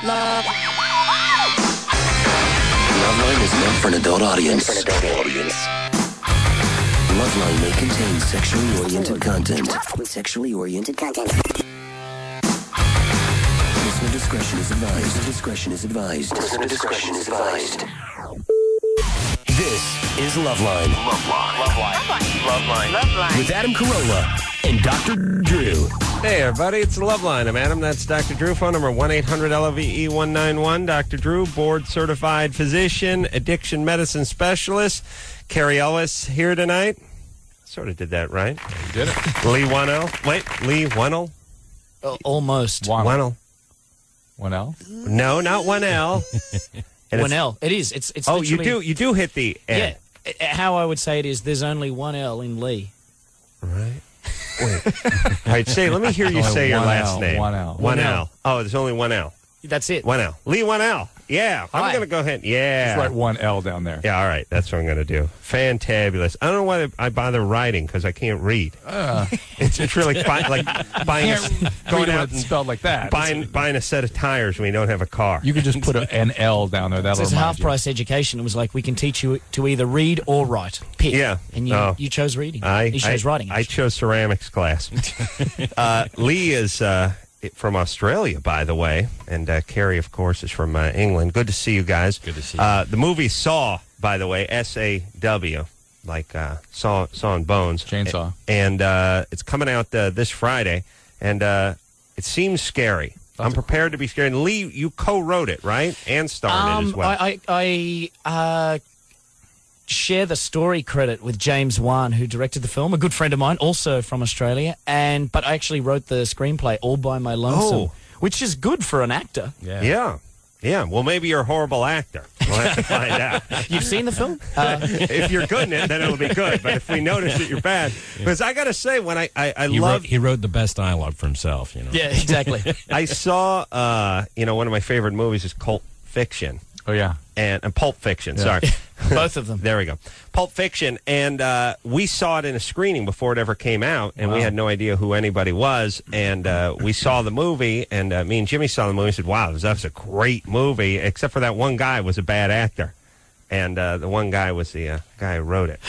Loveline is meant for an adult audience. Loveline may contain sexually oriented content. Listener discretion is advised. This is Loveline. Loveline. With Adam Carolla and Dr. Drew. Hey, everybody, it's the Loveline. I'm Adam. That's Dr. Drew. Phone number 1-800-LOVE-191. Dr. Drew, board-certified physician, addiction medicine specialist. Carrie Ellis here tonight. Sort of did that right. You did it. Lee Wannell. Wait, Lee Wannell? Almost. Wannell. 1L? No, not 1L. And 1L. It is. It's oh, literally, you do hit the N. Yeah. How I would say it is there's only 1L in Lee. Right. Wait. All right, let me hear you say your last name. 1L. 1L. Oh, there's only 1L. That's it. 1L. Lee 1L. Yeah. I'm going to go ahead. Yeah. Just write 1L down there. Yeah, all right. That's what I'm going to do. Fantabulous. I don't know why I bother writing because I can't read. It's really like buying Going out and spelled like that. Buying a set of tires when you don't have a car. You could just put an L down there. That'll It's remind half-price education. It was like, we can teach you to either read or write. Pick. Yeah. And you chose reading. You chose writing. I chose ceramics class. Lee is from Australia, by the way, and Carrie, of course, is from England. Good to see you guys. Good to see you. The movie Saw, by the way, S-A-W, like Saw and Bones. Chainsaw. And it's coming out this Friday, and it seems scary. I'm prepared to be scared. And Lee, you co-wrote it, right? And starred it as well. I share the story credit with James Wan, who directed the film, a good friend of mine, also from Australia, but I actually wrote the screenplay all by my lonesome, which is good for an actor. Yeah. Well, maybe you're a horrible actor. We'll have to find out. You've seen the film? If you're good in it, then it'll be good. But if we notice that you're bad, because I got to say, when he wrote the best dialogue for himself. Yeah, exactly. I saw, one of my favorite movies is Cult Fiction. Oh, yeah. And Pulp Fiction, sorry. Both of them. There we go. Pulp Fiction, and we saw it in a screening before it ever came out, and we had no idea who anybody was, and we saw the movie, and me and Jimmy saw the movie and said, wow, that was a great movie, except for that one guy was a bad actor. And the one guy was the guy who wrote it.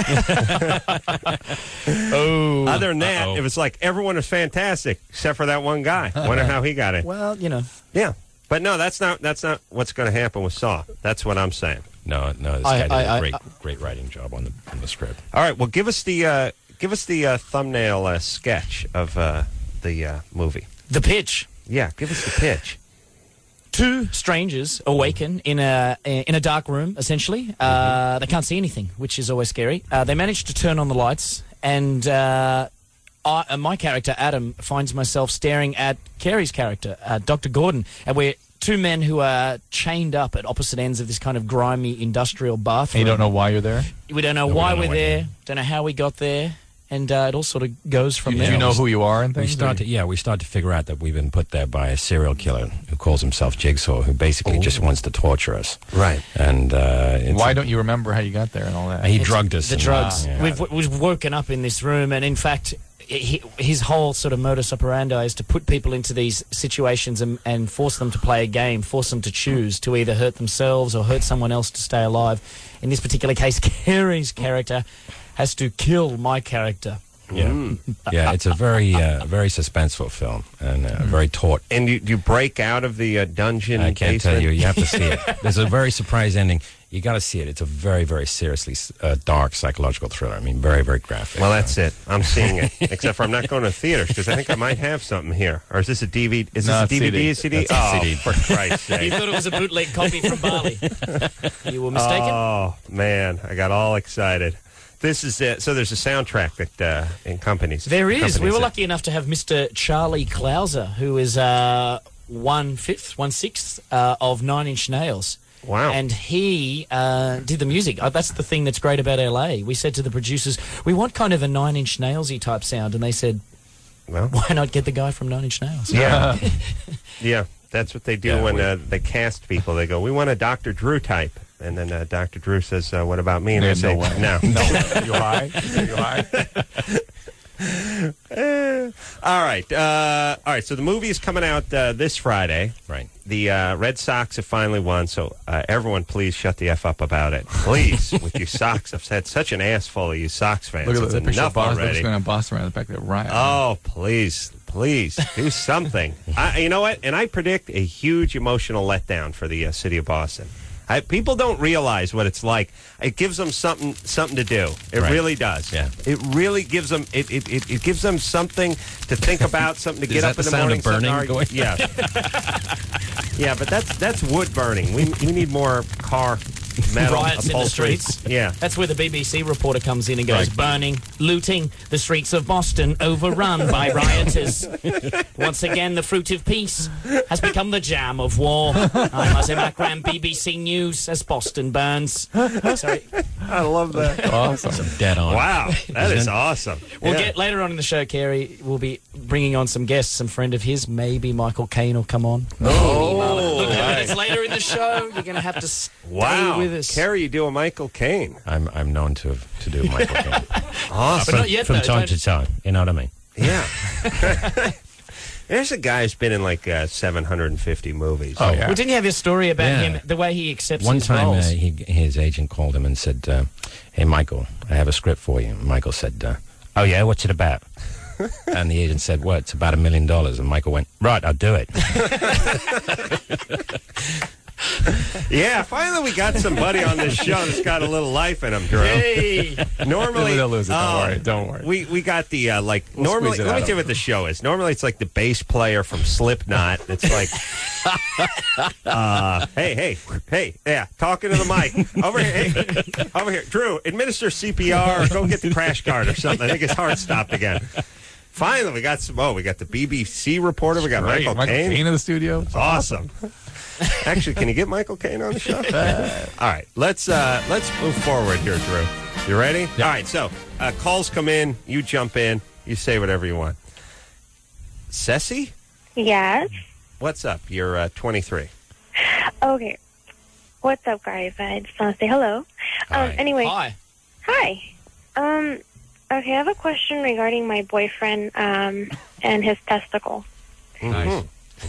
Other than that, it was like everyone was fantastic, except for that one guy. Wonder how he got it. Well, Yeah. But no, that's not what's going to happen with Saw. That's what I'm saying. No, this guy did a great writing job on the script. All right, well, give us the thumbnail sketch of the movie. The pitch. Yeah, give us the pitch. Two strangers awaken in a dark room, essentially. They can't see anything, which is always scary. They manage to turn on the lights, and my character, Adam, finds myself staring at Carey's character, Dr. Gordon, and we're two men who are chained up at opposite ends of this kind of grimy industrial bathroom. And you don't know why you're there? We don't know why we're there, don't know how we got there, and it all sort of goes from there. Do you know who you are and things? We start to figure out that we've been put there by a serial killer who calls himself Jigsaw, who basically just wants to torture us. Right. And why don't you remember how you got there and all that? He drugged us. The drugs. We've woken up in this room, and in fact, his whole sort of modus operandi is to put people into these situations and force them to play a game, force them to choose to either hurt themselves or hurt someone else to stay alive. In this particular case, Carey's character has to kill my character. Yeah, yeah. It's a very, very suspenseful film and very taut. And you break out of the dungeon. I can't basement? tell you. You have to see it. There's a very surprise ending. You got to see it. It's a very, very seriously dark psychological thriller. I mean, very, very graphic. Well, that's it. I'm seeing it. Except for I'm not going to theaters because I think I might have something here. Or is this a DVD? Is this a DVD? CD. CD? For Christ's sake! You thought it was a bootleg copy from Bali. You were mistaken. Oh man, I got all excited. This is it. So there's a soundtrack that accompanies. There is. We were lucky enough to have Mr. Charlie Clouser, who is 1/6 of Nine Inch Nails. Wow. And he did the music. That's the thing that's great about LA. We said to the producers, we want kind of a Nine Inch Nails-y type sound. And they said, well, why not get the guy from Nine Inch Nails? Yeah. Yeah. That's what they do when they cast people. They go, we want a Dr. Drew type. And then Dr. Drew says, what about me? And I say, no. No. You high? Are you high? All right. All right. So the movie is coming out this Friday. Right. The Red Sox have finally won. So everyone, please shut the F up about it. Please, with you Sox. I've had such an ass full of you Sox fans. Look at It's the picture of enough Boston. already. What's going on in Boston around the back there? Right. Oh, please, do something. You know what? And I predict a huge emotional letdown for the city of Boston. People don't realize what it's like. It gives them something to do. It Right. really does. Yeah. It really gives them. It gives them something to think about, something to get Is up that in the the morning. sound of something to burning argue- Yeah. Yeah, but that's wood burning. We need more car metal Riots in the upholstery. streets. Yeah. That's where the BBC reporter comes in and goes, burning, looting, the streets of Boston overrun by rioters. Once again, the fruit of peace has become the jam of war. I'm Azim Akram, BBC News, as Boston burns. Sorry. I love that. Awesome. Dead on. Wow, that is awesome. We'll Yeah. get later on in the show, Kerry, we'll be bringing on some guests, some friend of his, maybe Michael Caine will come on. Look at it, it's later in the show. You're going to have to stay Wow, with us. Kerry, you do a Michael Caine. I'm known to do Michael Caine. Awesome. But not yet, From though, time don't- to time. You know what I mean? Yeah. There's a guy who's been in like 750 movies. Oh, yeah. Well, didn't you have your story about Yeah. him, the way he accepts One his time, roles? his agent called him and said, "Hey, Michael, I have a script for you." And Michael said, "Oh yeah, what's it about?" And the agent said, "Well, it's about $1 million." And Michael went, "Right, I'll do it." Yeah, finally we got somebody on this show that's got a little life in him, Drew. Hey! Normally, They'll lose it. Don't worry. We got the We'll normally. squeeze it Let me out tell you what the show is. Normally, it's like the bass player from Slipknot. It's like, hey, yeah, talking to the mic over here, hey, over here, Drew, administer CPR or go get the crash card or something. I think his heart stopped again. Finally, we got some. Oh, we got the BBC reporter. We got Great. Michael Caine. in the studio. Awesome. Actually, can you get Michael Caine on the show? All right, let's move forward here, Drew. You ready? All right, so calls come in, you jump in, you say whatever you want. Ceci, Yes. what's up? You're 23. Okay. What's up, guys? I just want to say hello. Hi. Anyway, Hi. hi. Okay, I have a question regarding my boyfriend and his testicle. Nice.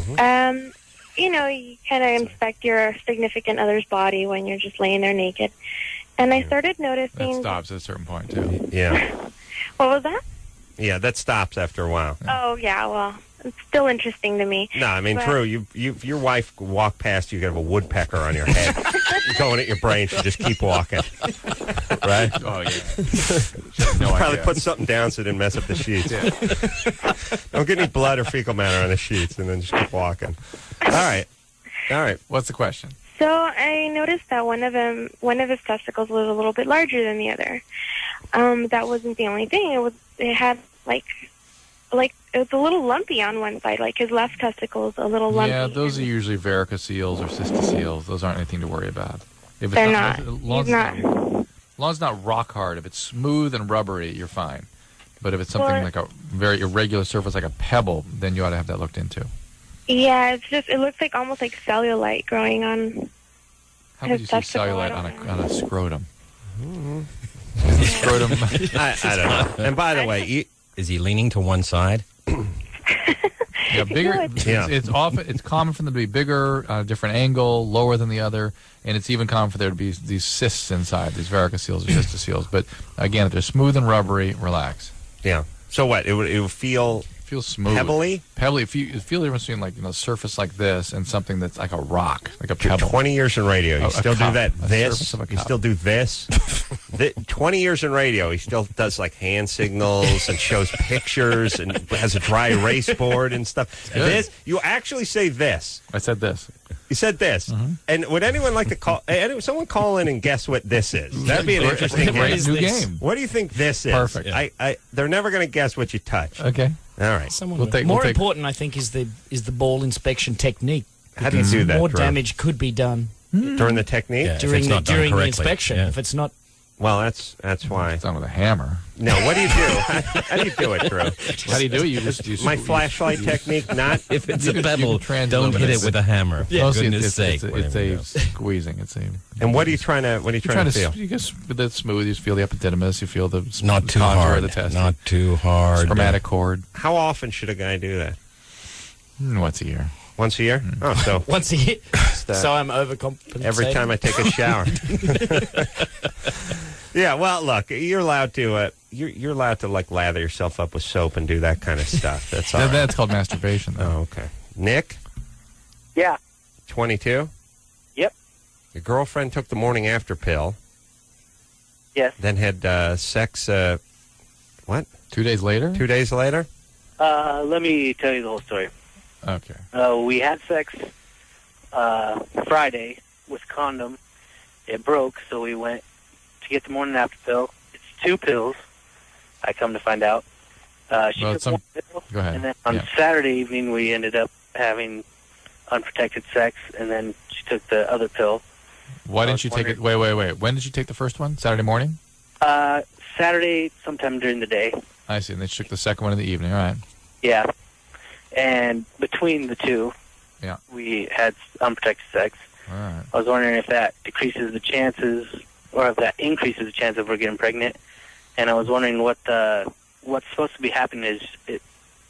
You know, you kind of inspect your significant other's body when you're just laying there naked. And I started That noticing... stops at a certain point, too. Yeah, What was that? yeah, that stops after a while. Oh, yeah, well, it's still interesting to me. No, I mean, But- Drew, you if your wife walked past you, you could have a woodpecker on your head going at your brain. She just keep walking, right? Oh, yeah. No Probably idea. put something down so it didn't mess up the sheets. Don't get any blood or fecal matter on the sheets, and then just keep walking. All right. What's the question? So I noticed that one of his testicles was a little bit larger than the other. That wasn't the only thing. It had like it was a little lumpy on one side. Like his left testicle is a little lumpy. Yeah, those are usually varicoceles or cystoceles. Those aren't anything to worry about. If it's They're not. As He's long not. as it's not rock hard, if it's smooth and rubbery, you're fine. But if it's something Well- like a very irregular surface, like a pebble, then you ought to have that looked into. Yeah, it looks like almost like cellulite growing on. How would you see Testicle, I cellulite don't on a scrotum? Mm-hmm. Is the scrotum? I don't know. And by the way, Is he leaning to one side? Yeah, bigger. No, It's common for them to be bigger, different angle, lower than the other, and it's even common for there to be these cysts inside, these varicoceles or cystoceles. But again, if they're smooth and rubbery, relax. yeah. So what? It would feel Feel smooth, pebbly. pebbly. If you feel the difference between like a surface like this and something that's like a rock, like a pebble. 20 years in radio, you A still do cup. that. A This, surface of a you cup. still do this. 20 years in radio, he still does like hand signals and shows pictures and has a dry erase board and stuff. good. This, you actually say this. I said this. You said this. Mm-hmm. And would anyone like to call? Someone call in and guess what this is? That'd be an interesting Great game. new this? game. What do you think this is? Perfect. They're never going to guess what you touch. Okay. All right. Someone We'll take- more we'll take- important, I think, is the ball inspection technique. How do you do that? More Drew? damage could be done during the technique? Yeah. If during it's not done the correctly, inspection yeah. if it's not Well, that's why. It's done with a hammer. No, what do you do? How do you do it, Drew? How do you do it? You just My flashlight technique, not. If it's You a can- pebble, you can don't hit it transluminate with a hammer. For Mostly goodness sake. it's a squeezing. It's a. And what are you trying to? What are you trying to feel? You guess with it smooth. You feel the epididymis. You feel the Not too contour hard. of the testes. Not too hard. Spermatic cord. How often should a guy do that? Once a year. Once a year? Oh, so Once a year. that. So I'm overcompensating. every time I take a shower. Yeah. Well, look, you're allowed to. You're allowed to like lather yourself up with soap and do that kind of stuff. That's all. Right. That's called masturbation, though. Oh, okay. Nick, Yeah. 22. Yep. Your girlfriend took the morning after pill, Yes. then had sex. What? 2 days later. 2 days later? Let me tell you the whole story. Okay. We had sex Friday with condom. It broke, so we went to get the morning after pill. It's 2 pills, I come to find out. She Well, took some- one pill, Go ahead. and then on Yeah. Saturday evening we ended up having unprotected sex, and then she took the other pill. Why I didn't was you take it? Wait. When did you take the first one? Saturday morning? Saturday, sometime during the day. I see. And then she took the second one in the evening. All right. Yeah. And between the two, Yeah. we had unprotected sex. All right. I was wondering if that decreases the chances, or if that increases the chance of her getting pregnant. And I was wondering what's supposed to be happening is,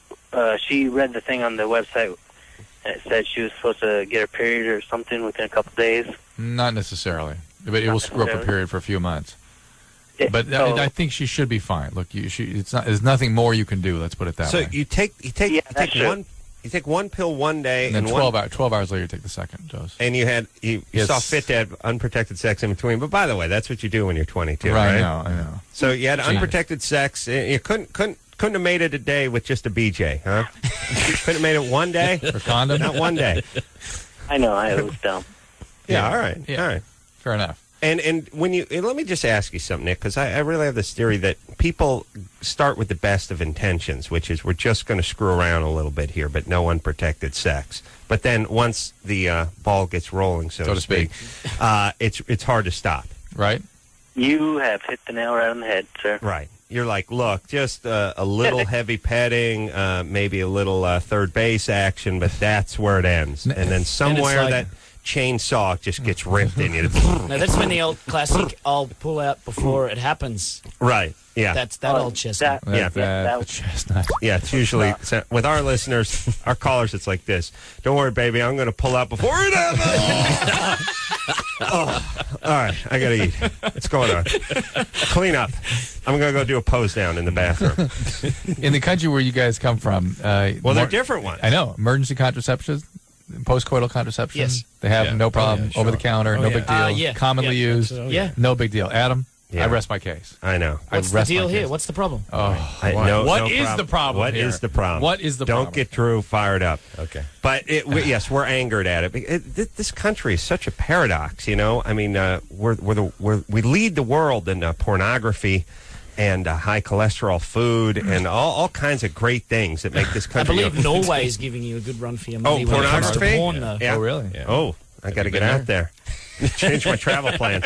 she read the thing on the website, and it said she was supposed to get her period or something within a couple of days. Not necessarily, but it will screw up a necessarily. period for a few months. But so, I think she should be fine. Look, it's not. There's nothing more you can do. Let's put it that So way. you take that's true. one. You take one pill one day, And then and 12 hours later, you take the second dose. and you Yes. saw fit to have unprotected sex in between. But by the way, that's what you do when you're 22, Right, right? I know. So you had Genius. unprotected sex. You couldn't have made it a day with just a BJ, huh? Couldn't have made it one day. For condom? Not one day. I know, it was dumb. Yeah. All right. Yeah. All right. Fair enough. And when you let me just ask you something, Nick, because I really have this theory that people start with the best of intentions, which is we're just going to screw around a little bit here, but no unprotected sex. But then once the ball gets rolling, so to speak, it's hard to stop. Right? You have hit the nail right on the head, sir. Right. You're like, look, just a little heavy petting, maybe a little third base action, but that's where it ends. And then somewhere like- that chainsaw just gets ripped in you. No, that's when the old classic "I'll pull out before it happens." Right. Yeah. That's that old chestnut. Yeah. The chestnut. Yeah, it's usually with our listeners, our callers. It's like this. Don't worry, baby. I'm going to pull out before it happens. Oh, all right. I got to eat. What's going on? Clean up. I'm going to go do a pose down in the bathroom. In the country where you guys come from, Well, they're different ones. I know. Emergency contraception, postcoital contraception. Yes. They have Yeah. no problem. Oh, yeah, sure. Over the counter, no big deal. yeah. Commonly Yeah. used. Yeah. No big deal. Adam, Yeah. I rest my case. I know. What's I the rest deal my here? case. What's the problem? Oh, What is the problem What here? is the problem? What is the Don't problem? get Drew fired up. Okay. But yes, we're angered at it. This country is such a paradox, you know. I mean, we lead the world in pornography and high cholesterol food and all kinds of great things that make this I country. believe Norway is giving you a good run for your money when it comes to pornography? porn, though. Yeah. Oh, really? Yeah. Oh, I got to you get been out there. Change my travel plan.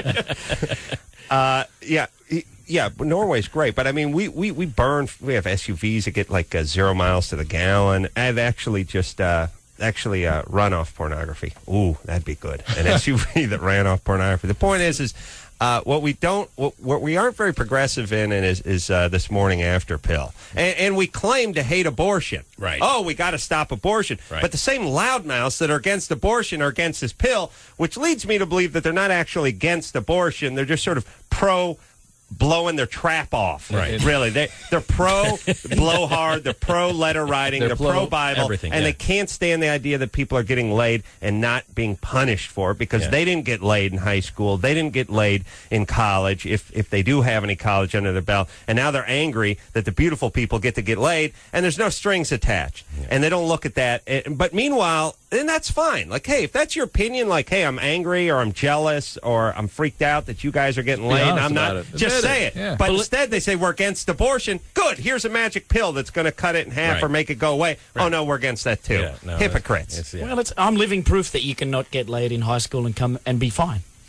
Yeah, but Norway's great, but I mean, we burn. We have SUVs that get like 0 miles to the gallon. I've actually just run off pornography. Ooh, that'd be good. An SUV that ran off pornography. The point is what we aren't very progressive in is this morning after pill, and we claim to hate abortion. Right. Oh, we got to stop abortion. Right. But the same loudmouths that are against abortion are against this pill, which leads me to believe that they're not actually against abortion. They're just sort of pro blowing their trap off. Right. Really. They're pro blowhard, they're pro letter writing, they're pro Bible, everything, and yeah. they can't stand the idea that people are getting laid and not being punished for it because Yeah. they didn't get laid in high school, they didn't get laid in college, if they do have any college under their belt, and now they're angry that the beautiful people get to get laid and there's no strings attached. Yeah. And they don't look at that. But meanwhile, then that's fine. Like, hey, if that's your opinion, like, hey, I'm angry or I'm jealous or I'm freaked out that you guys are getting laid, and honest I'm not, about it. just Admit say it. it. Yeah. But instead they say we're against abortion. Good. Here's a magic pill that's going to cut it in half Right. or make it go away. Oh, no, we're against that too. Yeah, no, Hypocrites. yeah. Well, I'm living proof that you cannot get laid in high school and come and be fine.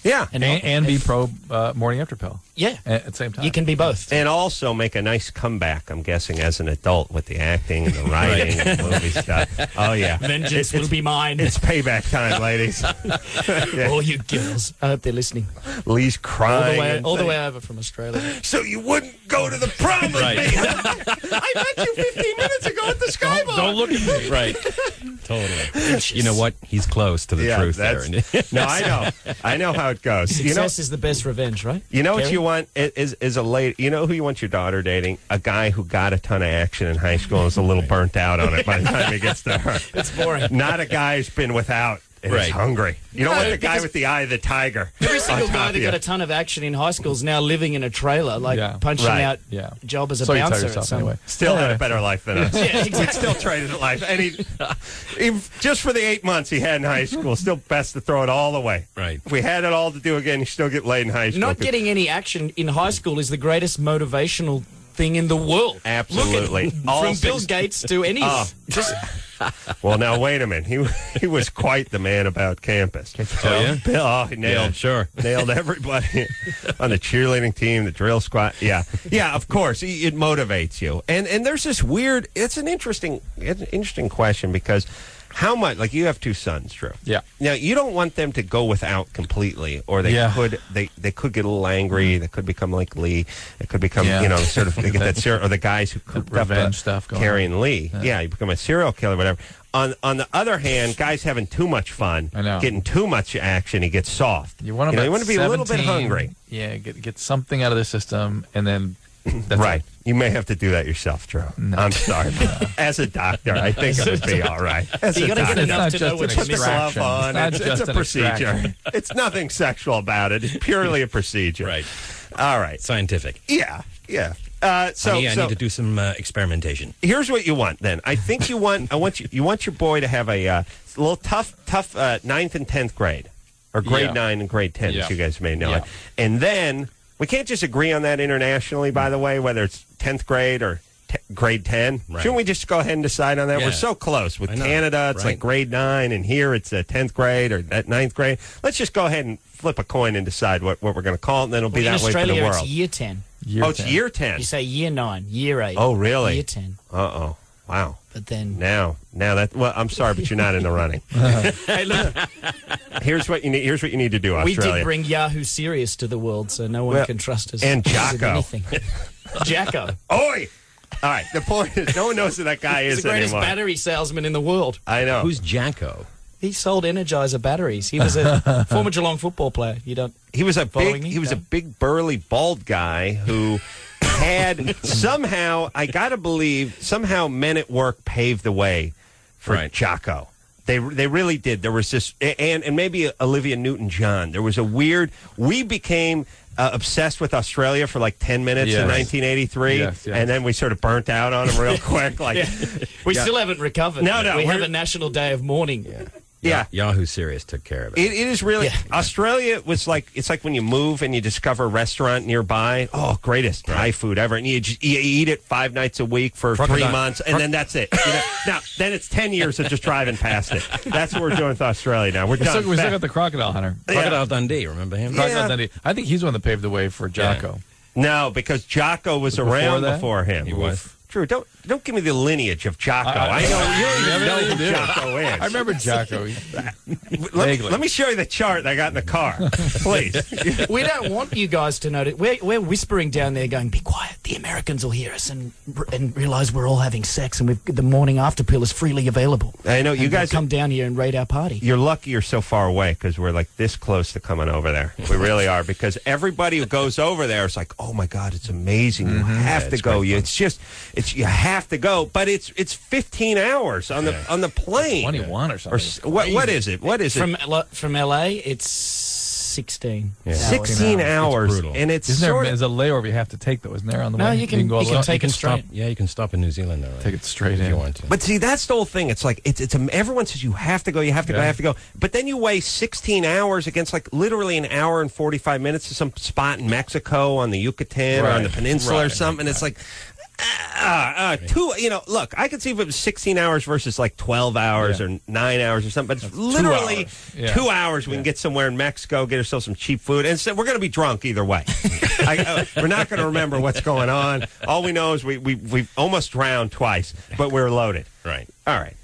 Yeah. And be pro morning after pill. Yeah. At the same time. You can be both. And also make a nice comeback, I'm guessing, as an adult with the acting and the writing and the movie stuff. Oh, yeah. Vengeance will be mine. It's payback time, ladies. Yeah. All you girls. I hope they're listening. Lee's crying. All the way over from Australia. So you wouldn't go to the prom with me, huh? I met you 15 minutes ago at the Skybar. Don't look at me. Right. Totally. You know what? He's close to the truth there. No, I know. I know how it goes. Success is the best revenge, right? You know what Gary? you want is a lady. You know who you want your daughter dating? A guy who got a ton of action in high school and is a little burnt out on it by the time he gets to her. It's boring. Not a guy who's been without and is hungry. You don't want the guy with the eye of the tiger. Every single on top guy of that you. got a ton of action in high school is now living in a trailer, like punching Right. out job as a So you tell bouncer. yourself at some anyway. Still had a better life than us. Yeah, exactly. He'd still traded at life. And he just for the 8 months he had in high school, still best to throw it all away. Right. If we had it all to do again, you still get laid in high school. Not getting any action in high school is the greatest motivational thing in the world. Absolutely. Look All at, from Bill six- Gates to anyone. Oh. Just Well, now, wait a minute. He was quite the man about campus. Oh, yeah? Bill, he nailed, Yeah, sure. nailed everybody on the cheerleading team, the drill squad. Yeah, of course, it motivates you. And there's this weird. It's an interesting question because how much? Like you have two sons, Drew. Yeah. Now you don't want them to go without completely, or they could get a little angry. They could become like Lee. It could become sort of they get that or the guys who cooked up revenge stuff going carrying Lee. Yeah, you become a serial killer, whatever. On the other hand, guys having too much fun, I know. getting too much action, he gets soft. You want to be a little bit 17, hungry. Yeah, get something out of the system, and then that's Right. it. You may have to do that yourself, Drew. No. I'm sorry. As a doctor, I think it would be all right. As You a gotta get doctor, enough It's to not know just what an you're put the missing. glove extraction. on. It's not It's just a an procedure. extraction. It's nothing sexual about it. It's purely a procedure. Right. All right. Scientific. Yeah. So I need to do some experimentation. here's what you want. Then I think you want your boy to have a little tough 9th and 10th grade, or grade 9 and grade 10, as you guys may know it. And then we can't just agree on that internationally. By the way, whether it's 10th grade or grade 10, shouldn't we just go ahead and decide on that? Yeah. We're so close with I know, Canada. It's right? like grade 9, and here it's 10th grade or that 9th grade. Let's just go ahead and flip a coin and decide what we're going to call it, and then it'll be in that way for Australia, the it's world. year 10. It's year 10. You say year 9, year 8. Oh, really? Year 10. Uh-oh. Wow. But then Now that, well, I'm sorry, but you're not in the running. hey, look, Here's what you need to do, we Australia. did bring Yahoo Serious to the world, so no one Well, can trust us. and because of Jocko. anything. Jacko. Oi! All right, the point is, no one knows who that guy He's is the greatest anymore. battery salesman in the world. I know. Who's Jacko? He sold Energizer batteries. He was a former Geelong football player. You don't. He was a Following me? big burly bald guy who had somehow, I gotta believe, somehow Men at Work paved the way for Right. Jocko. They really did. There was this, and maybe Olivia Newton-John. There was a weird. We became obsessed with Australia for like 10 minutes in Yes. 1983, Yes. and then we sort of burnt out on them real quick. Like, We still haven't recovered. No, we have we're- a national day of mourning. yeah. Yahoo Serious took care of it. It is really Yeah. Australia was like it's like when you move and you discover a restaurant nearby. Oh, greatest Thai food ever, and you eat it 5 nights a week for 3 Crocodile. months, and then that's it. Now, then it's 10 years of just driving past it. That's what we're doing with Australia now. We're We done. still got the Crocodile Hunter. Crocodile Dundee, remember him? Crocodile Dundee. I think he's the one that paved the way for Jocko. No, because Jocko was Before around that? before him. He was. Drew, don't give me the lineage of Jocko. I know you don't even know who Jocko is. I remember Jocko. Let me show you the chart I got in the car, please. We don't want you guys to notice. We're whispering down there, going, "Be quiet. The Americans will hear us and realize we're all having sex, and the morning after pill is freely available." I know you And they'll guys come down here and raid our party. You're lucky you're so far away because we're like this close to coming over there. We really are, because everybody who goes over there is like, "Oh my God, it's amazing! You have to go. You have to go." But it's 15 hours on the plane. 21 or something. What is it? What is it? From LA, it's 16. hours. 16 hours, brutal. and it's Isn't sort there's a layover you have to take, though, isn't there, on the No, way? you can go all the way- take it Stop, straight. yeah, you can stop in New Zealand, though. Right? Take it straight if in. you want to. But see, that's the whole thing. It's like everyone says you have to go, you have to go, you have to go. But then you weigh 16 hours against like literally an hour and 45 minutes to some spot in Mexico on the Yucatan or on the peninsula or something. It's like, Two, look, I could see if it was 16 hours versus like 12 hours or 9 hours or something, but it's literally 2 hours. We can get somewhere in Mexico, get ourselves some cheap food, and so we're going to be drunk either way. We're not going to remember what's going on. All we know is we've almost drowned twice, but we're loaded. Right. All right.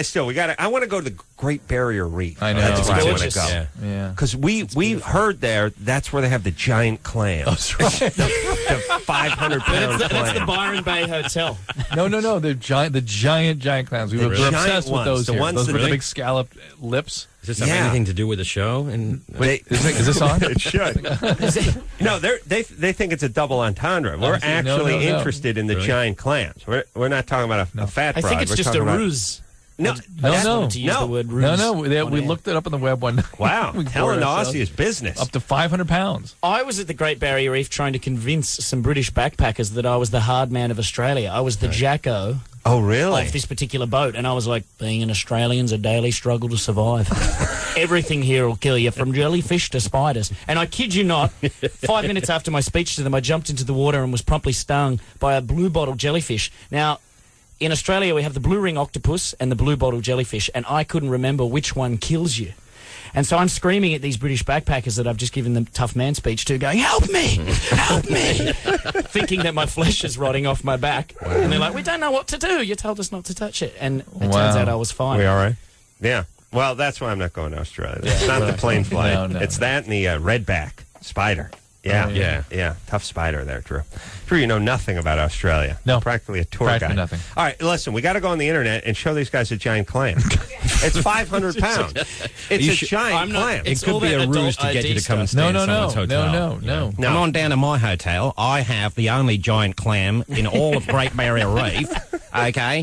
I want to go to the Great Barrier Reef. I know. That's where I want to gorgeous. go. Yeah. Because we heard there, that's where they have the giant clams. That's right. The 500-pound That's the clam. Byron Bay Hotel. No. The giant clams. We're giant obsessed with ones, those the here. ones Those that with the really- big scalloped lips. Does this have Yeah. anything to do with the show? And Wait, is this on? It should. No, they think it's a double entendre. We're No, actually no. interested in the Really? giant clams. We're not talking about a fat I broad. think it's We're just a talking about- ruse. No, I just No. wanted to use No. the word ruse. No. We on air. looked it up on the web one night. Wow, We telling bored the ourselves. Aussie is business. Up to 500 pounds. I was at the Great Barrier Reef trying to convince some British backpackers that I was the hard man of Australia. I was the Jacko Oh, really? of this particular boat, and I was like, being an Australian's a daily struggle to survive. Everything here will kill you, from jellyfish to spiders. And I kid you not, 5 minutes after my speech to them, I jumped into the water and was promptly stung by a blue bottle jellyfish. Now, in Australia, we have the blue ring octopus and the blue bottle jellyfish, and I couldn't remember which one kills you. And so I'm screaming at these British backpackers that I've just given the tough man speech to, going, help me, help me, thinking that my flesh is rotting off my back. And they're like, we don't know what to do. You told us not to touch it. And it turns out I was fine. We all right? Yeah. Well, that's why I'm not going to Australia. It's not the plane flight. No. It's that and the redback spider. Yeah. Yeah. Tough spider there, Drew. Drew, you know nothing about Australia. No. Practically a tour Practically guide. nothing. All right, listen, we got to go on the internet and show these guys a giant clam. It's 500 pounds. It's a giant clam. It's it could all be that a adult ruse to get you to come and stuff. stay in someone's hotel. No. Come on down to my hotel. I have the only giant clam in all of Great Barrier Reef. Okay?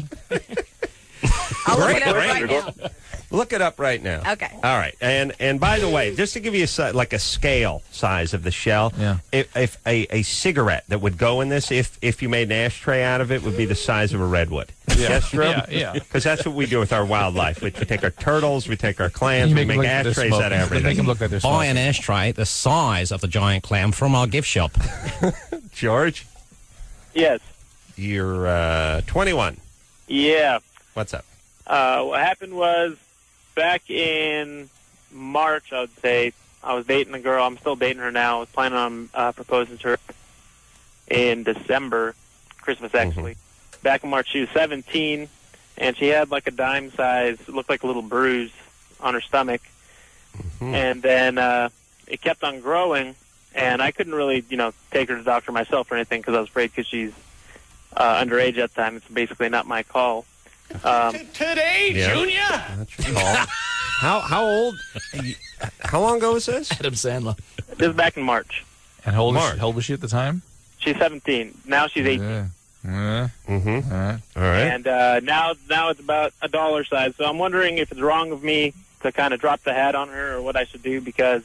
I'll look it up Great. right now. Look it up right now. Okay. All right. And by the way, just to give you a scale size of the shell, Yeah. if a cigarette that would go in this, if you made an ashtray out of it, would be the size of a redwood. Yes, Drew? Yeah. Because that's what we do with our wildlife. We take our turtles, we take our clams, You we them make look like they're ashtrays out of smoking. everything. Make them look like they're Buy smoking. an ashtray the size of the giant clam from our gift shop. George, Yes. you're 21. Yeah. What's up? What happened was back in March, I would say, I was dating a girl. I'm still dating her now. I was planning on proposing to her in December, Christmas actually. Back in March, she was 17, and she had like a dime size, it looked like a little bruise on her stomach. And then it kept on growing, and I couldn't really, take her to the doctor myself or anything because I was afraid because she's underage at the time. It's basically not my call. Today, Junior. That's your call. How old? How long ago was this? Adam Sandler. This is back in March. And how old Mark. was she at the time? She's 17. Now she's 18. Yeah. Mm-hmm. All right. All right. And now it's about a dollar size. So I'm wondering if it's wrong of me to kind of drop the hat on her or what I should do because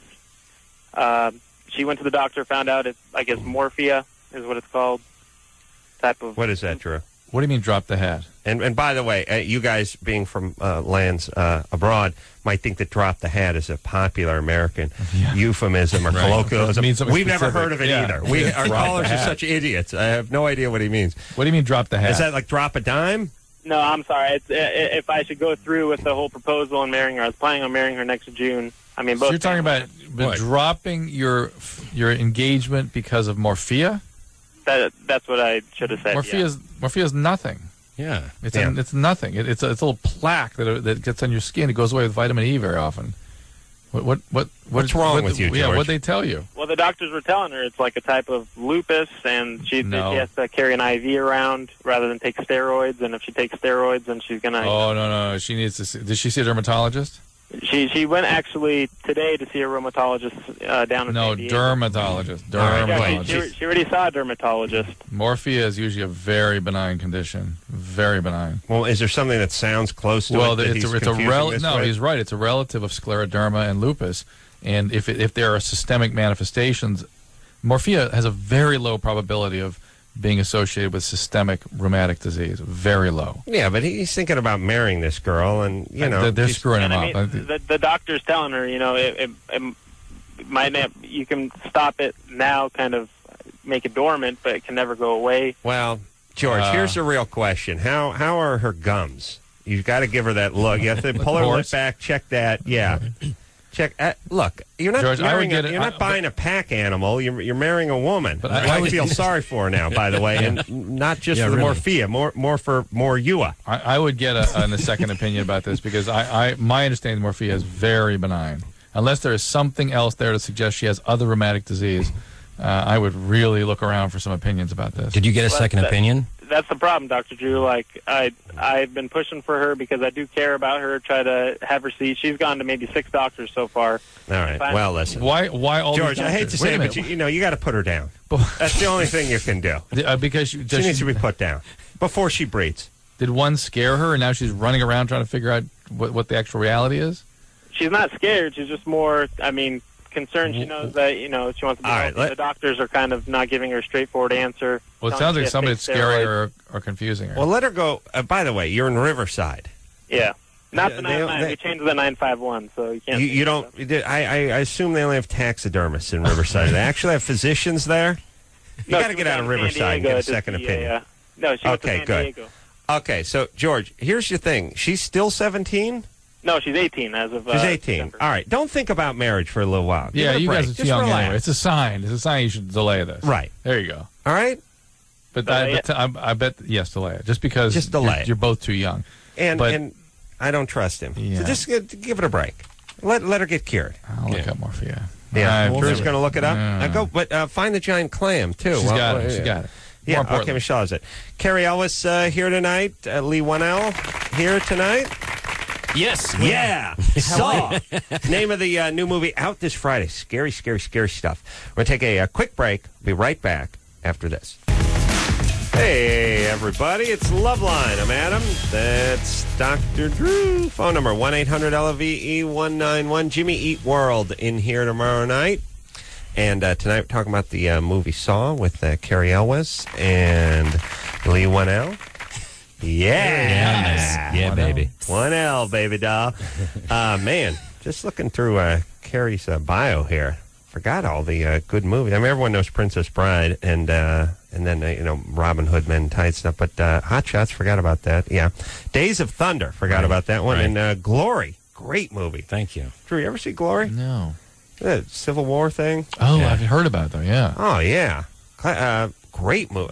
she went to the doctor, found out it's, I guess, morphia is what it's called. Type of. What is that, Drew? What do you mean drop the hat? And by the way, you guys being from lands abroad might think that drop the hat is a popular American euphemism or colloquialism. It means something We've never specific. heard of it Yeah. either. Yeah, Our drop callers the are hat. such idiots. I have no idea what he means. What do you mean drop the hat? Is that like drop a dime? No, I'm sorry. It's, if I should go through with the whole proposal and marrying her, I was planning on marrying her next June. I mean, both. So you're talking about What? dropping your engagement because of morphia? That's what I should have said. Morphea's nothing. Yeah. It's nothing. It's a little plaque that gets on your skin. It goes away with vitamin E very often. What's wrong with you, Yeah, George? what'd they tell you? Well, the doctors were telling her it's like a type of lupus, and she has to carry an IV around rather than take steroids. And if she takes steroids, then she's gonna. Oh no! She needs to. Did she see a dermatologist? She went actually today to see a rheumatologist down in San Diego. Dermatologist. Yeah, Dermatologist. she already saw a dermatologist. Morphia is usually a very benign condition. Very benign. Well, is there something that sounds close to Well, it? That it's he's a confusing this with? he's right. It's a relative of scleroderma and lupus. And if there are systemic manifestations, morphia has a very low probability of being associated with systemic rheumatic disease. Very low. Yeah, but he's thinking about marrying this girl, and they're she's- screwing him And I up. mean, the doctor's telling her, it might not, you can stop it now, kind of make it dormant, but it can never go away. Well, George, here's the real question. How are her gums? You've got to give her that look. You have to pull her lip back, check that. Yeah. Check. Look, you're not George, you're not buying a pack animal. You're marrying a woman. But I feel sorry for her now, by the way, and not just for the really. morphia, more for more Ewa. I would get a second opinion about this because my understanding of morphia is very benign. Unless there is something else there to suggest she has other rheumatic disease, I would really look around for some opinions about this. Did you get a second opinion? That's the problem, Dr. Drew. Like, I've been pushing for her because I do care about her, try to have her see. She's gone to maybe 6 doctors so far. All right. Well, listen. Why all George, these I hate to doctors? say Wait a it, minute. but you got to put her down. That's the only thing you can do. Because She needs to be put down before she breeds. Did one scare her, and now she's running around trying to figure out what the actual reality is? She's not scared. She's just more, concerned. She knows that, she wants to be healthy. The doctors are kind of not giving her a straightforward answer. Well, it sounds like somebody's scaring her or confusing her. Well, let her go. By the way, you're in Riverside. Yeah. Not the 99. We changed to the 951, so you can't. You don't. I assume they only have taxidermists in Riverside. They actually have physicians there. You got to get out of Riverside and get a second opinion. No, she went to San good. Diego. Okay, so George, here's your thing. She's still 17. No, she's 18 as of. She's 18. December. All right. Don't think about marriage for a little while. Give Yeah, it a you break. guys are too Just young relax. anyway. It's a sign. It's a sign you should delay this. Right. There you go. All right. But I bet yes, delay it. Just because Just delay it. you're both too young. And I don't trust him. Yeah. So just give it a break. Let her get cured. I'll look up morphia. Yeah, We'll Drew's do it. going to look it up. Yeah. But find the giant clam too. She's got it. She got it. Yeah, More okay, importantly. Michelle has it. Carrie Ellis here tonight. Lee Winnell here tonight. Yes. Yeah. Saw. Name of the new movie out this Friday. Scary, scary, scary stuff. We're going to take a quick break. Be right back after this. Hey, everybody. It's Loveline. I'm Adam. That's Dr. Drew. Phone number 1-800-LVE-191. Jimmy Eat World in here tomorrow night. And tonight we're talking about the movie Saw with Carrie Elwes and Lee Winnell. Yeah. Yeah, baby. 1L, baby doll. Man, just looking through Carrie's bio here. Forgot all the good movies. I mean, everyone knows Princess Bride and then, Robin Hood, Men in Tights stuff. But Hot Shots, forgot about that. Yeah. Days of Thunder, forgot about that one. Right. And Glory, great movie. Thank you. Drew, you ever see Glory? No. The Civil War thing? Oh, Yeah. I've heard about that. Yeah. Oh, yeah. Great movie.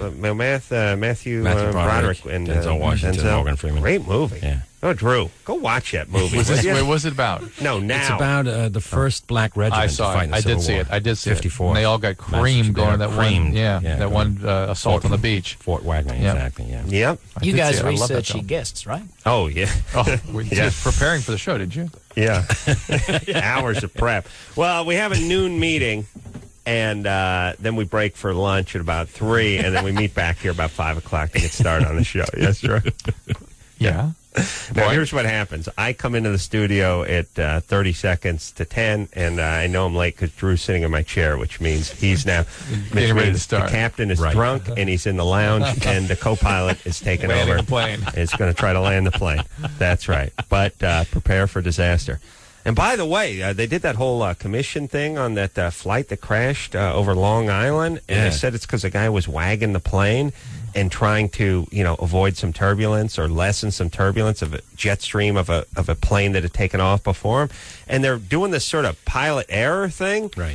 Matthew Broderick, and Denzel Washington, Morgan Freeman. Great movie. Yeah. Oh, Drew, go watch that movie. Wait, what's it about? No, now. It's about the first black regiment I to saw fight it. in the I Civil did see War. it. I did see 54. it. And they all got creamed going to that Creamed. one assault on the beach. Fort Wagner, Yep. exactly, yeah. Yep. I You did guys see it. I love that researchy film. guests, right? Oh, yeah. Oh, we Yeah. just preparing for the show, did you? Yeah. Hours of prep. Well, we have a noon meeting, and then we break for lunch at about 3, and then we meet back here about 5 o'clock to get started on the show. Yes, sir. Yeah. Now, here's what happens. I come into the studio at 30 seconds to 10, and I know I'm late because Drew's sitting in my chair, which means he's now Getting ready to means start. The captain is Right. drunk, and he's in the lounge, and the co-pilot is taking Landing over. the plane. Is going to try to land the plane. That's right. But prepare for disaster. And by the way, they did that whole commission thing on that flight that crashed over Long Island, and Yeah. they said it's because the guy was wagging the plane and trying to, avoid some turbulence or lessen some turbulence of a jet stream of a plane that had taken off before him. And they're doing this sort of pilot error thing. Right.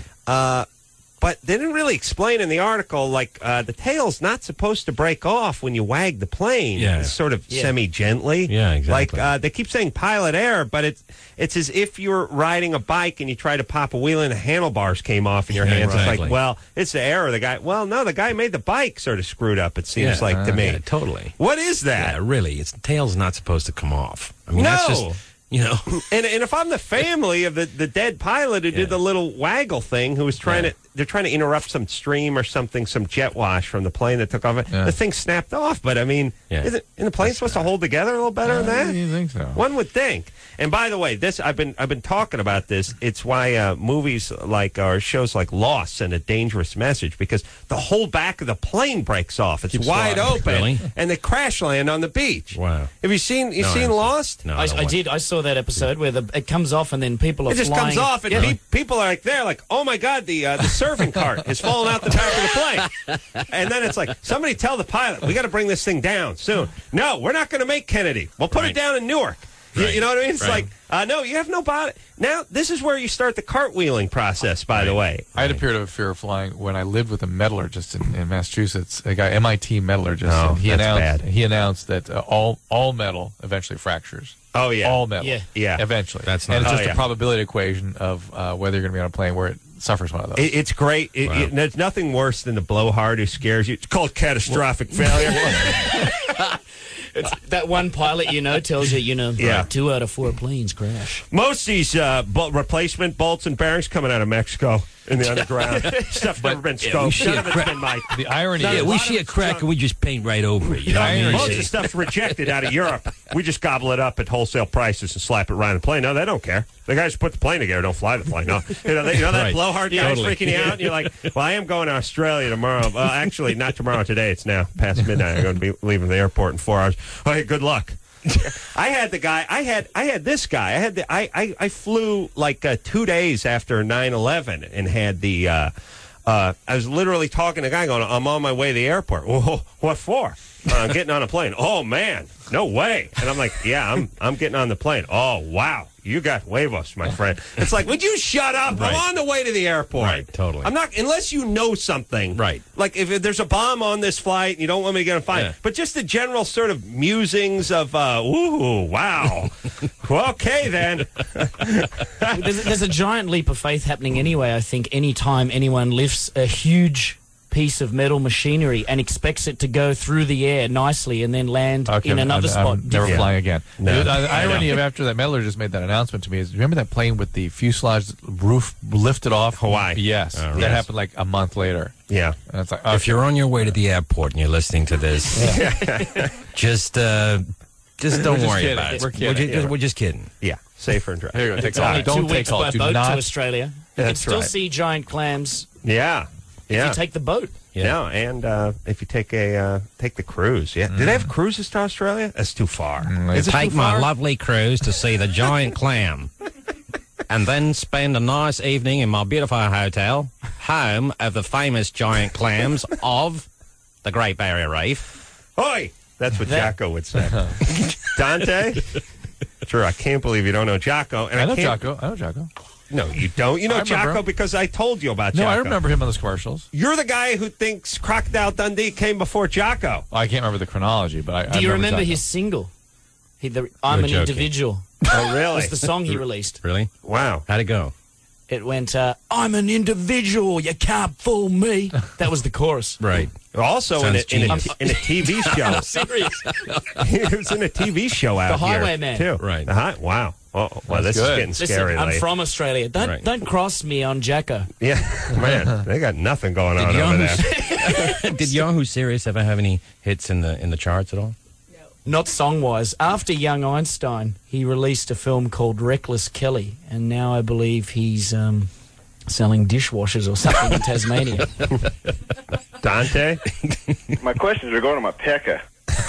But they didn't really explain in the article, the tail's not supposed to break off when you wag the plane. Yeah. It's sort of semi-gently. Yeah, exactly. They keep saying pilot error, but it's as if you're riding a bike and you try to pop a wheel and the handlebars came off in your hands. It's Exactly. like, well, it's the error. The guy, well, no, the guy made the bike sort of screwed up, it seems like to me. Yeah, totally. What is that? Yeah, really. Its tail's not supposed to come off. I mean, No. that's just, And if I'm the family of the dead pilot who did the little waggle thing, who was trying they're trying to interrupt some stream or something, some jet wash from the plane that took off. Yeah. The thing snapped off. But I mean, isn't the plane supposed to hold together a little better than that? You think so? One would think. And by the way, this I've been talking about this. It's why movies or shows like Lost send a dangerous message, because the whole back of the plane breaks off. It's Keeps wide flying. open, Really? and they crash land on the beach. Wow. Have you seen No, I haven't. Lost? No, I don't did. I saw saw that episode where it comes off and then people are It just flying. comes off, and people are like, they're like, oh my God, the serving cart is falling out the back of the plane. And then it's like, somebody tell the pilot, we got to bring this thing down soon. No, we're not going to make Kennedy. We'll put it down in Newark. You know what I mean? It's like, no, you have no body. Now, this is where you start the cartwheeling process, by the way. I had a period of fear of flying when I lived with a metallurgist in Massachusetts, a guy, MIT metallurgist. Oh, and that's bad. He announced that all metal eventually fractures. Oh, yeah. All metal. Yeah. Eventually. That's and not- it's just Oh, a probability equation of whether you're going to be on a plane where it suffers one of those. It's great. There's nothing worse than the blowhard who scares you. It's called catastrophic failure. It's that one pilot tells you, Yeah. 2 out of 4 planes crash. Most of these replacement bolts and bearings coming out of Mexico in the underground. Stuff's never been scoped. None of it's been mic'd. The irony Yeah, is, we see a crack and we just paint right over it. You know what I mean? Most of the stuff's rejected out of Europe. We just gobble it up at wholesale prices and slap it right on the plane. No, they don't care. The guys who put the plane together don't fly the plane. No, that Right. blowhard guy's Totally. freaking you out. And you're like, well, I am going to Australia tomorrow. Well, actually, not tomorrow. Today. It's now past midnight. I'm going to be leaving the airport in 4 hours. Oh, hey, good luck. I had the guy. I had this guy. I flew like 2 days after 9/11 and had the. I was literally talking to a guy going, I'm on my way to the airport. Whoa, what for? I'm getting on a plane. Oh, man, no way. And I'm like, yeah, I'm getting on the plane. Oh, wow. You got huevos, my friend. It's like, would you shut up? Right. I'm on the way to the airport. Right, totally. I'm not, unless you know something. Right. Like if there's a bomb on this flight and you don't want me to get on fire. Yeah. But just the general sort of musings of, ooh, wow. Okay, then. There's a giant leap of faith happening anyway, I think, any time anyone lifts a huge piece of metal machinery and expects it to go through the air nicely and then land in another spot. I'm never flying again. No. The irony of after that metallurgist made that announcement to me is, remember that plane with the fuselage roof lifted off? Hawaii. Yes. Oh, That yes. happened like a month later. Yeah. And it's like, If you're on your way to the airport and you're listening to this, just don't just worry kidding. about it. We're kidding. We're just kidding. Yeah. Safer and dry. Here you go. Take It's only call. 2 Don't take weeks call. by Do boat not. to Australia. You can That's still right. see giant clams Yeah. if Yeah. you take the boat. Yeah, and if you take the cruise, do they have cruises to Australia? That's too far. Is it Take too my far? lovely cruise to see the giant clam, and then spend a nice evening in my beautiful hotel, home of the famous giant clams of the Great Barrier Reef. Hoi! That's what Jocko would say. Dante? Sure, I can't believe you don't know Jocko. And I know can't- Jocko. I know Jocko. No, you don't. You know I remember Jocko him. because I told you about No, Jocko. I remember him on those commercials. You're the guy who thinks Crocodile Dundee came before Jocko. Well, I can't remember the chronology, but I Do you remember Jocko. his single? I'm an joking. individual. Oh, really? Was the song he released. Really? Wow. How'd it go? It went, I'm an individual, you can't fool me. That was the chorus. Right. Also in a Sounds genius. TV show. Serious. He was in a TV show out The here, Highwayman. too. Right. Wow. Oh, well, That's this is good. getting Listen, scary. I'm Lee. from Australia. Right. Don't cross me on Jacko. Yeah, man, they got nothing going on over there. Did Yahoo Serious ever have any hits in the charts at all? Not song-wise. After Young Einstein, he released a film called Reckless Kelly, and now I believe he's selling dishwashers or something in Tasmania. Dante? My questions are going to my pecker.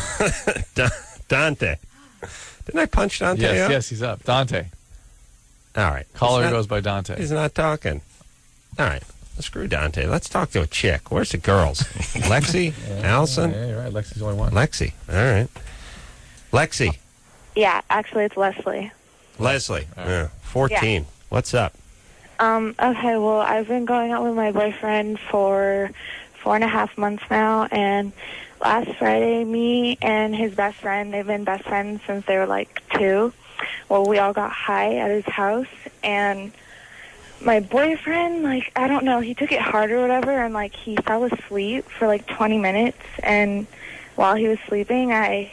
Dante. Didn't I punch Dante Yes, out? yes, he's up. Dante. All right. Caller He's not- goes by Dante. He's not talking. All right. Screw Dante. Let's talk to a chick. Where's the girls? Lexi? Allison? Yeah, you're right. Lexi's the only one. Lexi. All right. Lexi. Yeah, actually, it's Leslie. Leslie. Yeah. 14. What's up? Okay, well, I've been going out with my boyfriend for 4.5 months now, and last Friday, me and his best friend, they've been best friends since they were like 2. Well, we all got high at his house, and my boyfriend, like, I don't know, he took it hard or whatever, and, like, he fell asleep for, like, 20 minutes, and while he was sleeping,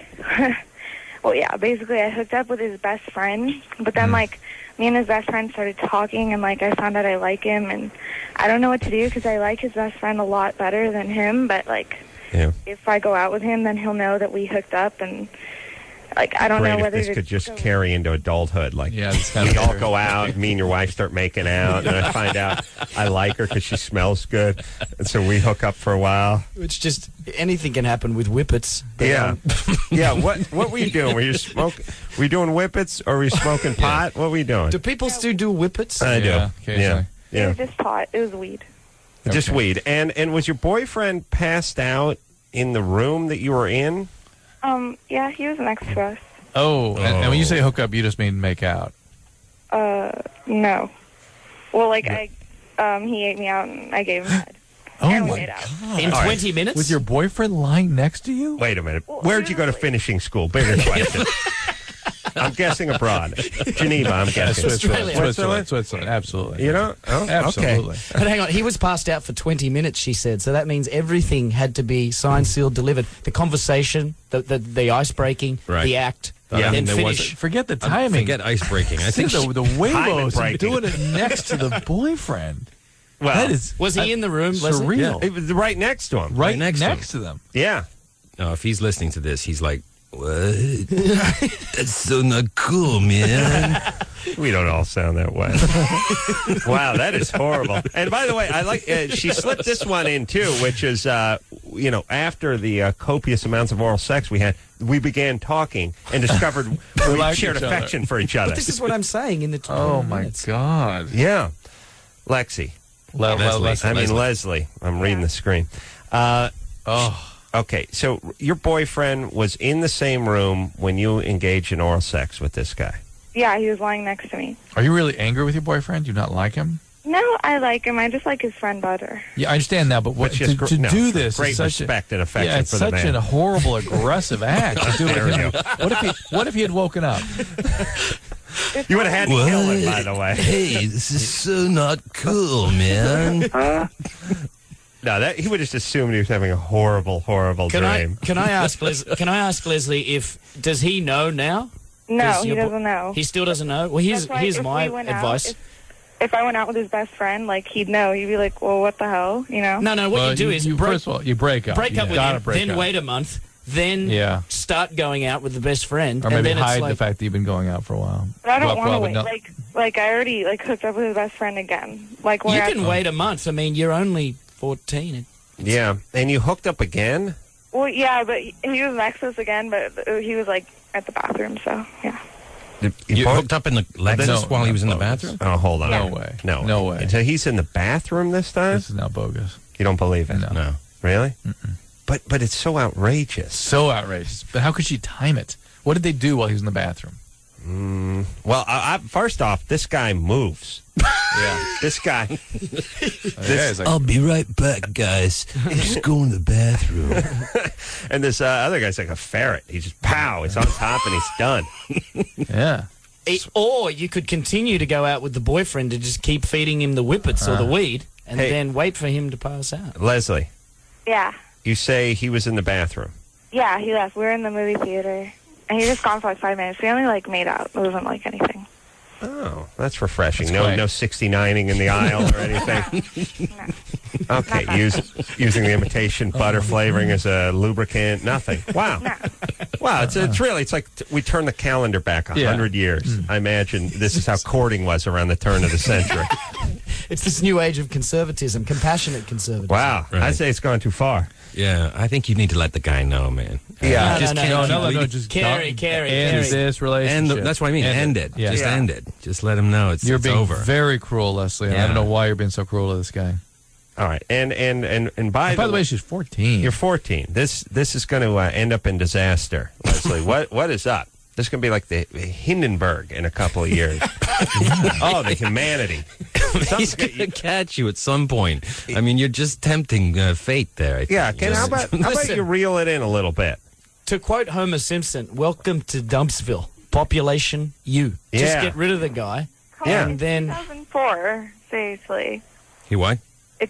well, yeah, basically I hooked up with his best friend, but then, like, me and his best friend started talking, and, like, I found out I like him, and I don't know what to do because I like his best friend a lot better than him, but, like, Yeah. if I go out with him, then he'll know that we hooked up, and like, I don't Great know if whether this to could just go- carry into adulthood. Like, Yeah, it's kind we of all go out, me and your wife start making out, and I find out I like her because she smells good, and so we hook up for a while. It's just anything can happen with whippets. But, Yeah, yeah. What were you doing? Were you smoking? Were you doing whippets or were you smoking pot? What were you doing? do people still do whippets? I do. Yeah, occasionally. It Yeah, was just pot. It was weed. just Okay. weed. And was your boyfriend passed out in the room that you were in? Yeah, he was next to us. Oh, and when you say hook up, you just mean make out. No. Well, like, he ate me out and I gave him head. Oh and we my made out. In All right. 20 minutes? Was your boyfriend lying next to you? Wait a minute. Well, Where'd you go to seriously. finishing school? Bigger question. I'm guessing abroad. Geneva, I'm guessing. Australia. Switzerland, absolutely. You know? Oh, Absolutely. Okay. But hang on, he was passed out for 20 minutes, she said. So that means everything had to be signed, sealed, delivered. The conversation, the ice breaking, Right. the act, Yeah. and then There finish. wasn't- Forget the timing. Forget ice breaking. I think the Weibos breaking. doing it next to the boyfriend. Well, That is Was he in the room, Leslie? surreal. it was right next to him. Right next next, to to them. Yeah. No, if he's listening to this, he's like, what? That's so not cool, man. We don't all sound that way. Wow, that is horrible. And by the way, I like she slipped this one in too, which is after the copious amounts of oral sex we had, we began talking and discovered we like shared each other. affection for each other. This is what I'm saying in the 20 Oh my minutes. God. Yeah, Lexi. Leslie. I mean Leslie. I'm reading the screen. Okay, so your boyfriend was in the same room when you engaged in oral sex with this guy. Yeah, he was lying next to me. Are you really angry with your boyfriend? Do you not like him? No, I like him. I just like his friend better. Yeah, I understand that, but what, Which is to no, do this great is such respect and a, affection yeah, it's for the such man. a horrible, aggressive act. To do it There we with him. What if he had woken up? You would have had to kill him, by the way. Hey, this is so not cool, man. No, that he would just assumed he was having a horrible, horrible Can dream. I ask Leslie if does he know now? No, Does he your doesn't know. He still doesn't know. Well, here's That's why here's if my we went out, advice. if I went out with his best friend, like, he'd know. He'd be like, well, what the hell, you know? No, what Well, you do is first of all, you break up. break up You with gotta him, break then up. wait a month, then Yeah. start going out with the best friend, Or and maybe then hide it's like, the fact that you've been going out for a while. But I don't Well, want to well, wait. no- Like, I already, like, hooked up with his best friend again. Like, you we're at- can wait a month. I mean, you're only 14. Yeah, and you hooked up again? Well, yeah, but he was next to us again, but he was, like, at the bathroom, so, yeah. You hooked up in the Lexus No, while he was in the bogus. bathroom? Oh, hold on. No way. No. No way. So he's in the bathroom this time? This is now bogus. You don't believe it? No. No. Really? But it's so outrageous. So outrageous. But how could she time it? What did they do while he was in the bathroom? Well, first off, this guy moves. Yeah. This guy. Yeah, it's like, I'll be right back, guys. I'm just going to the bathroom. And this other guy's like a ferret. He just, pow, it's on top and he's done. yeah. Or you could continue to go out with the boyfriend and just keep feeding him the whippets or the weed, and Hey. then wait for him to pass out. Leslie, Yeah. you say he was in the bathroom. Yeah, he left. We were in the movie theater. And he just gone for, like, 5 minutes. We only, like, made out. It wasn't, like, anything. Oh, that's refreshing. That's no, quaint. no 69ing in the aisle or anything. Okay, using the imitation butter flavoring as a lubricant. Nothing. Wow. Wow. It's really. It's like we turn the calendar back 100 years. I imagine this is how courting was around the turn of the century. It's this new age of conservatism, compassionate conservatism. Wow. Right. I'd say it's gone too far. Yeah, I think you need to let the guy know, man. Yeah. Just can't keep leading- just Carrie, end Carrie. this relationship. That's what I mean. End it. Yeah. Just Yeah. end it. Just let him know it's You're being over. very cruel, Leslie. And I Yeah. don't know why you're being so cruel to this guy. All right. And by By the way, she's 14. you're 14. This is going to end up in disaster, Leslie. What is up? This is going to be like the Hindenburg in a couple of years. Oh, the humanity. He's going to catch you at some point. I mean, you're just tempting fate there. I think. Yeah. How about Listen. you reel it in a little bit? To quote Homer Simpson, welcome to Dumpsville. Population you. Just Yeah. get rid of the guy. Yeah. And then 2004, seriously. He what? It's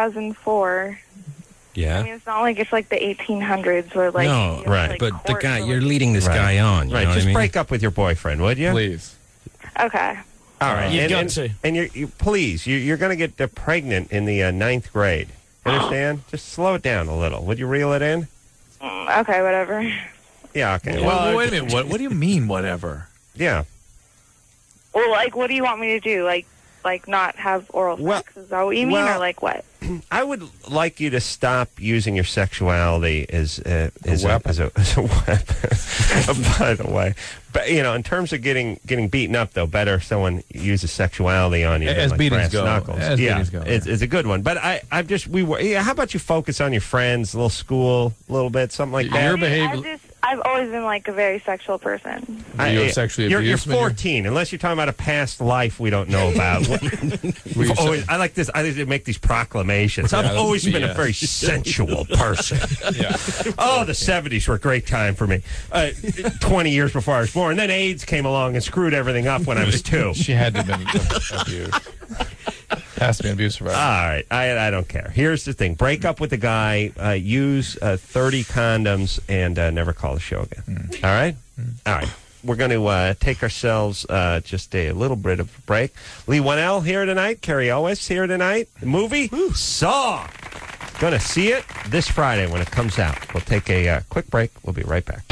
2004. I Yeah. mean, it's not like it's like the 1800s where, like... No, you know, right. like, But the court guy, or, you're like- leading this Right. guy on. You Right. know what Just I mean? break up with your boyfriend, would you? Please. Okay. All right. You've and, got and, to. And you're going to get pregnant in the ninth grade. Understand? Just slow it down a little. Would you reel it in? Okay, whatever. Yeah, okay. Well, wait a minute. What do you mean, whatever? Yeah. Well, like, what do you want me to do? Like not have oral sex? Is that what you mean, or like what? I would like you to stop using your sexuality as a weapon. As a weapon. By the way, but in terms of getting beaten up, though, better if someone uses sexuality on you. As like beatings go. Knuckles. As beatings go. It's a good one. But how about you focus on your friends, a little school, a little bit, something like that. Your behavior. I've always been like a very sexual person. You're sexually abused. You're 14, unless you're talking about a past life we don't know about. I like this. I like to make these proclamations. I've always been a very sensual person. Yeah. Oh, the 70s were a great time for me. 20 years before I was born. Then AIDS came along and screwed everything up when I was 2. She had to have been abused. Has to be an abuse survivor. All right. I don't care. Here's the thing. Break up with the guy, use 30 condoms, and never call the show again. All right? All right. We're going to take ourselves just a little bit of a break. Lee Whannell here tonight. Carrie Elwes here tonight. The movie Saw. Going to see it this Friday when it comes out. We'll take a quick break. We'll be right back.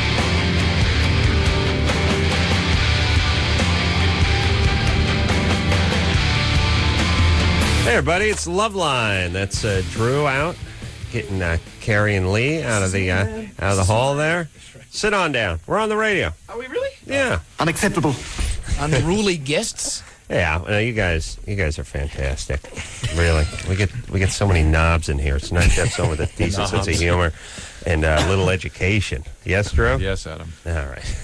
Hey, everybody, it's Loveline. That's Drew out, getting Carrie and Lee out of the hall there. Sit on down. We're on the radio. Are we really? Yeah. Unacceptable. Unruly guests. Yeah, you guys are fantastic. Really, we get so many knobs in here. It's nice to have someone with a decent sense of humor and a little education. Yes, Drew? Yes, Adam. All right.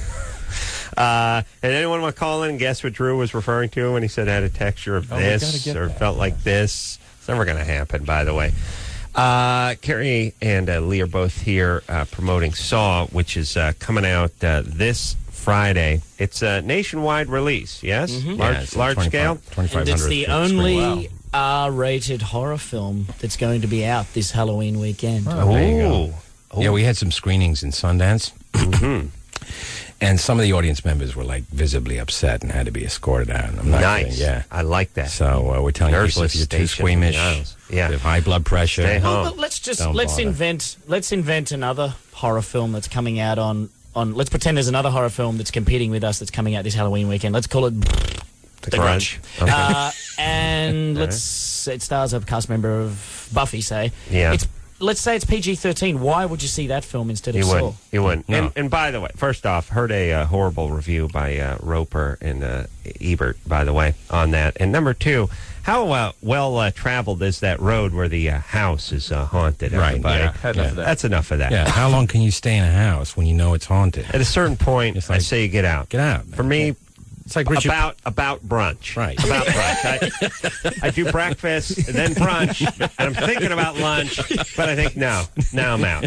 And anyone want to call in and guess what Drew was referring to when he said had a texture of this or felt like this? It's never going to happen, by the way. Carrie and Lee are both here promoting Saw, which is coming out this Friday. It's a nationwide release, yes? Mm-hmm. Large scale? 2,500. And it's the only R-rated horror film that's going to be out this Halloween weekend. Oh, there you go. Yeah, we had some screenings in Sundance. Mm-hmm. And some of the audience members were like visibly upset and had to be escorted out. I'm not nice. kidding, yeah. I like that. So we're telling people if you're too squeamish, if you have high blood pressure, stay home. Well, let's invent another horror film that's coming out on. Let's pretend there's another horror film that's competing with us that's coming out this Halloween weekend. Let's call it The Grudge. Okay. And it stars a cast member of Buffy. Say, yeah. Let's say it's PG-13. Why would you see that film instead of Saw? You wouldn't. No. And by the way, first off, heard a horrible review by Roper and Ebert, by the way, on that. And number two, how well traveled is that road where the house is haunted? Right, Everybody? yeah. Had enough of that. That's enough of that. Yeah, how long can you stay in a house when you know it's haunted? At a certain point, It's I like- say you get out. Get out, man. For me, It's like Richard. about brunch. Right. About brunch. I do breakfast, then brunch, and I'm thinking about lunch, but I think, now I'm out.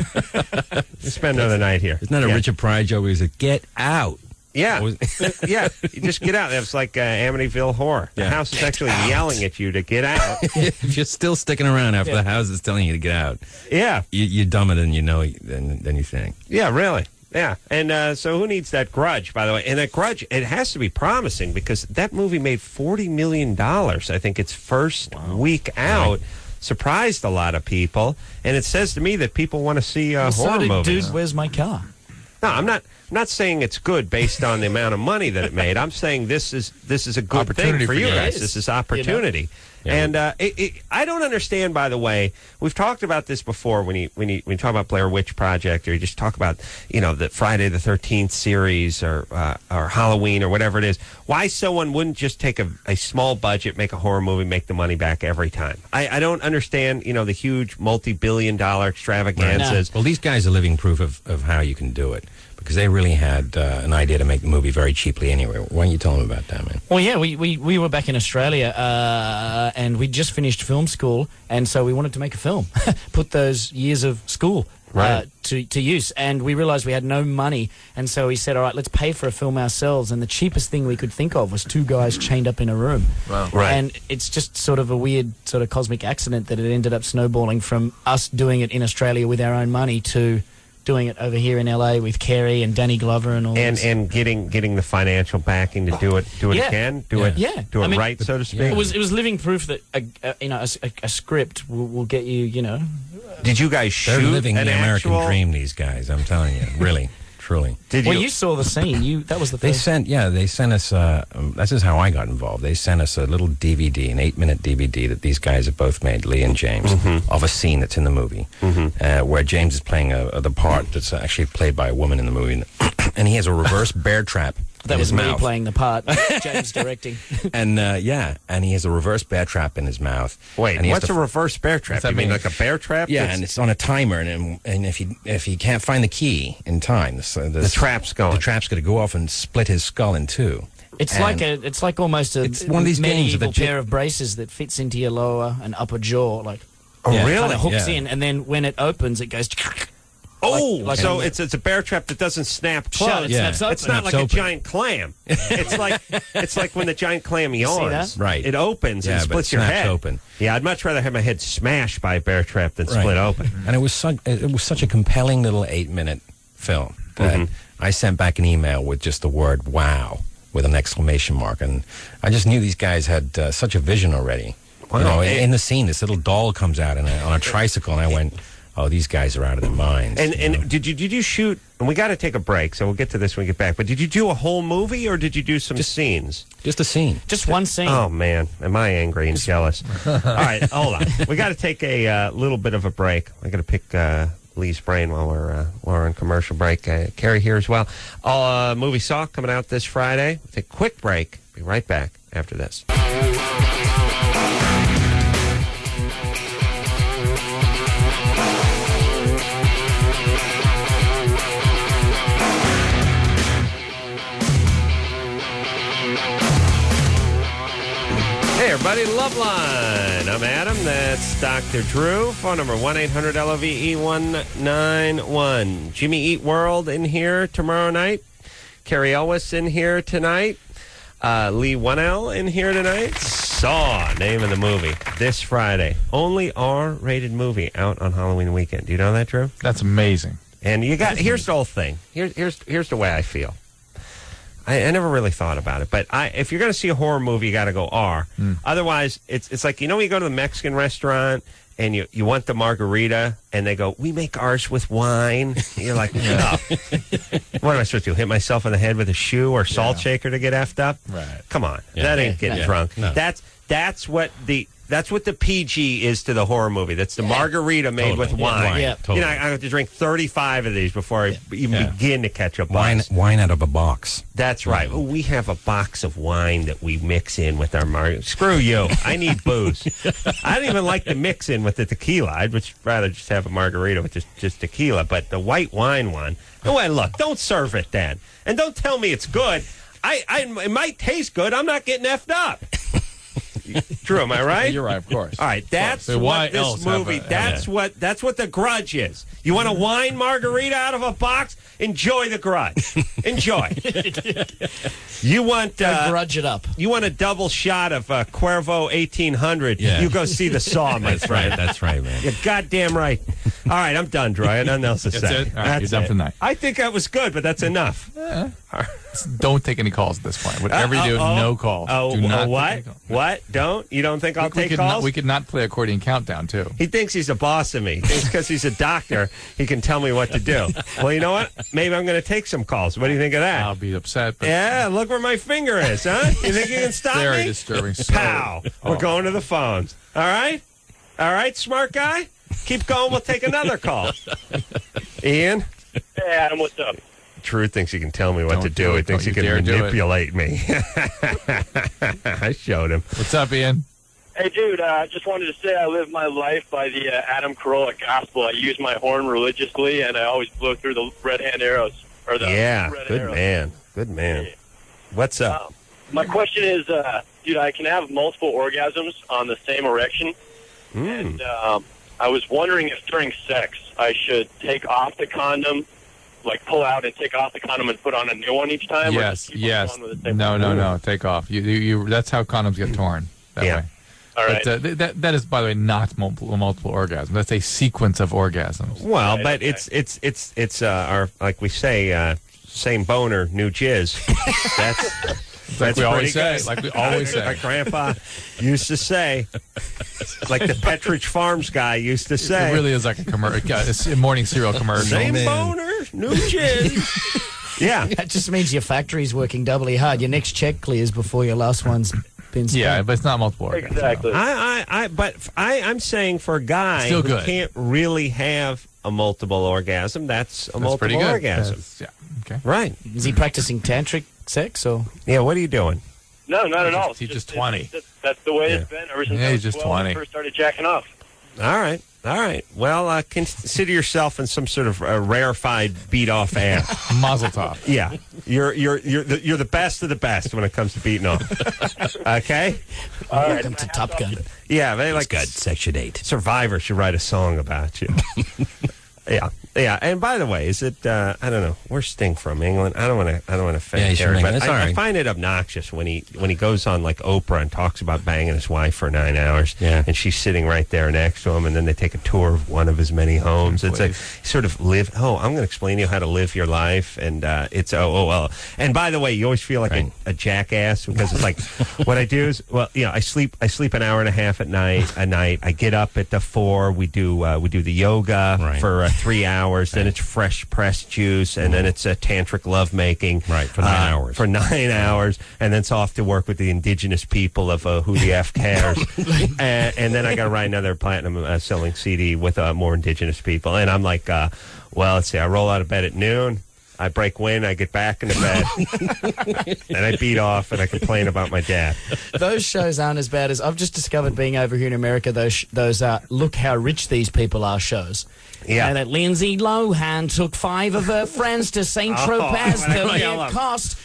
Spend another night here. Isn't that a Richard Pryor joke where he said, get out? Yeah. Yeah. You just get out. It's like Amityville Horror. The house is actually yelling at you to get out. If you're still sticking around after the house is telling you to get out, Yeah. you're dumber than you know than you think. Yeah, really. Yeah. And so who needs that Grudge, by the way? And that Grudge, it has to be promising because that movie made $40 million. I think its first week out. Surprised a lot of people. And it says to me that people want to see horror movies. Dude, where's my car? No, I'm not saying it's good based on the amount of money that it made. I'm saying this is a good thing Opportunity for for you you guys. guys. This is opportunity. And I don't understand, by the way, we've talked about this before when you talk about Blair Witch Project, or you just talk about, the Friday the 13th series or Halloween or whatever it is, why someone wouldn't just take a small budget, make a horror movie, make the money back every time. I don't understand, the huge multi-billion-dollar extravaganzas. Well, these guys are living proof of how you can do it because they really had an idea to make the movie very cheaply anyway. Why don't you tell them about that, man? Well, yeah, we were back in Australia and we just finished film school, and so we wanted to make a film, put those years of school to use, and we realized we had no money, and so we said, all right, let's pay for a film ourselves, and the cheapest thing we could think of was two guys chained up in a room. Wow. Right. And it's just sort of a weird sort of cosmic accident that it ended up snowballing from us doing it in Australia with our own money to doing it over here in LA with Carey and Danny Glover and all this. And getting the financial backing to do it again, do it right, so to speak. It was living proof that a script will get you. Did you guys shoot They're living an the American actual dream, these guys. I'm telling you, really, truly. Well, you saw the scene. That was the They first. sent us. This is how I got involved. They sent us a little DVD, an 8-minute DVD that these guys have both made, Lee and James, of a scene that's in the movie, where James is playing the part that's actually played by a woman in the movie, and he has a reverse bear trap. That in was his me mouth. playing the part. James directing. And and he has a reverse bear trap in his mouth. Wait, and he has what's to a reverse bear trap? that You mean mean? like a bear trap? Yeah, That's- and it's on a timer, and if he can't find the key in time, the trap's going. The trap's going to go off and split his skull in two. It's And like almost a it's one of these games medieval that pair of braces that fits into your lower and upper jaw, like Oh, Yeah. really? kind of hooks Yeah. in, and then when it opens, it goes. Oh, like so a- it's a bear trap that doesn't snap Shut, closed. it Yeah. snaps open. It's not like Snaps a open. giant clam. It's like when the giant clam yawns. that? Right. It opens Yeah, and but it splits your snaps head. open. Yeah, I'd much rather have my head smashed by a bear trap than Right. split open. And it was such a compelling little 8-minute film that I sent back an email with just the word "wow" with an exclamation mark, and I just knew these guys had such a vision already. Wow. You know, in the scene, this little doll comes out on a tricycle, and I went, "Oh, these guys are out of their minds." And you know? did you shoot? And we got to take a break, so we'll get to this when we get back. But did you do a whole movie, or did you do some scenes? just a scene. Just one scene. Oh man, am I angry and jealous? All right, hold on. We got to take a little bit of a break. I got to pick Lee's brain while we're on commercial break. Carrie here as well. Movie Saw coming out this Friday. We'll take a quick break. Be right back after this. Hey, everybody, Loveline. I'm Adam. That's Dr. Drew. Phone number 1-800-LOVE-191. Jimmy Eat World in here tomorrow night. Carrie Elwes in here tonight. Lee 1L in here tonight. Saw, name of the movie, this Friday. Only R-rated movie out on Halloween weekend. Do you know that, Drew? That's amazing. And you got, here's the whole thing. Here's the way I feel. I never really thought about it, but if you're going to see a horror movie, you got to go R. Otherwise, it's like, you know, when you go to the Mexican restaurant and you want the margarita, and they go, "We make ours with wine." You're like, no. What am I supposed to do? Hit myself in the head with a shoe or salt shaker to get effed up? Right. Come on, Yeah. that ain't getting Yeah. drunk. No. That's what the PG is to the horror movie. That's the margarita made with Totally. wine. Yeah. Totally. You know, I have to drink 35 of these before I even Yeah. begin to catch a buzz. Wine out of a box. That's right. Oh, we have a box of wine that we mix in with our margarita. Screw you. I need booze. I don't even like to mix in with the tequila. I'd rather just have a margarita with just tequila. But the white wine one, no way, look, don't serve it then. And don't tell me it's good. It might taste good. I'm not getting effed up. Drew, am I right? You're right, of course. All right, that's So why what this else have movie. a- That's what the Grudge is. You want a wine margarita out of a box? Enjoy the Grudge. Enjoy. You want Grudge it up. you want a double shot of Cuervo 1800? Yeah. You go see the Saw, my That's friend. right. That's right, man. You're goddamn right. All right, I'm done, Drew. I have nothing else to That's say. it? All right, you're done for the night. I think that was good, but that's enough. Don't take any calls at this point. Whatever you do, no calls. Oh, do not take what? any calls. What? Don't? You don't think I'll We take could calls? not, we could not play accordion countdown too. He thinks he's a boss of me. He thinks because he's a doctor, he can tell me what to do. Well, you know what? Maybe I'm going to take some calls. What do you think of that? I'll be upset. But Yeah, look where my finger is, huh? You think you can stop very me? disturbing. So- Pow. We're Oh. going to the phones. All right? All right, smart guy? Keep going. We'll take another call. Ian? Hey, Adam, what's up? Drew thinks he can tell me what Don't to do do. it. He thinks he Don't can you dare do it. manipulate me. I showed him. What's up, Ian? Hey, dude, just wanted to say I live my life by the Adam Carolla gospel. I use my horn religiously, and I always blow through the red hand arrows. Or the Yeah, red good arrows. man. Good man. What's up? My question is, dude, I can have multiple orgasms on the same erection, and I was wondering if during sex I should take off the condom, like pull out and take off the condom and put on a new one each time? or Yes, just keep yes. on with the same No, one? no. Take off. You. That's how condoms get torn. That Yeah. way. All right. But that is, by the way, not multiple orgasms. That's a sequence of orgasms. Well, Right, but okay. it's our, like we say, same boner, new jizz. That's we always pretty say. good. Like we always say. My grandpa used to say, like the Petridge Farms guy used to say. It really is like a morning cereal commercial. Same man. boner, Yeah. That just means your factory's working doubly hard. Your next check clears before your last one's been spent. Yeah, but it's not multiple orgasms. Exactly. I'm saying for a guy Still who good. can't really have a multiple orgasm, that's That's multiple pretty good. orgasm. Yeah. Okay. Right. Is he practicing tantric sex or? Yeah, what are you doing? No, not at all. He's just 20. That's the way it's been ever since Yeah, I he's was just 12 and 20. first started jacking off. All right. Well, consider yourself in some sort of rarefied, beat-off ass. Mazel tov. Yeah, you're the best of the best when it comes to beating off. Okay. Welcome to Top Gun. Yeah, they like Good. Section 8. Survivor should write a song about you. Yeah. And by the way, is it? I don't know. Where's Sting from? England? I don't want to offend Yeah, he's from Terry, England. but It's all I right. find it obnoxious when he goes on like Oprah and talks about banging his wife for 9 hours. Yeah. And she's sitting right there next to him, and then they take a tour of one of his many homes. It's like sort of live. Oh, I'm going to explain to you how to live your life, and it's well. And by the way, you always feel like a jackass because it's like what I do is I sleep an hour and a half at night. I get up at 4. We do the yoga for 3 hours. Then it's fresh pressed juice, and then it's tantric lovemaking. Right, for 9 hours. For 9 hours, and then it's off to work with the indigenous people of who the F cares. and then I got to write another platinum selling CD with more indigenous people. And I'm like, let's see, I roll out of bed at noon. I break wind, I get back into bed, and I beat off, and I complain about my dad. Those shows aren't as bad as I've just discovered being over here in America. Those look how rich these people are shows. Yeah. That Lindsay Lohan took 5 of her friends to St. Tropez. It cost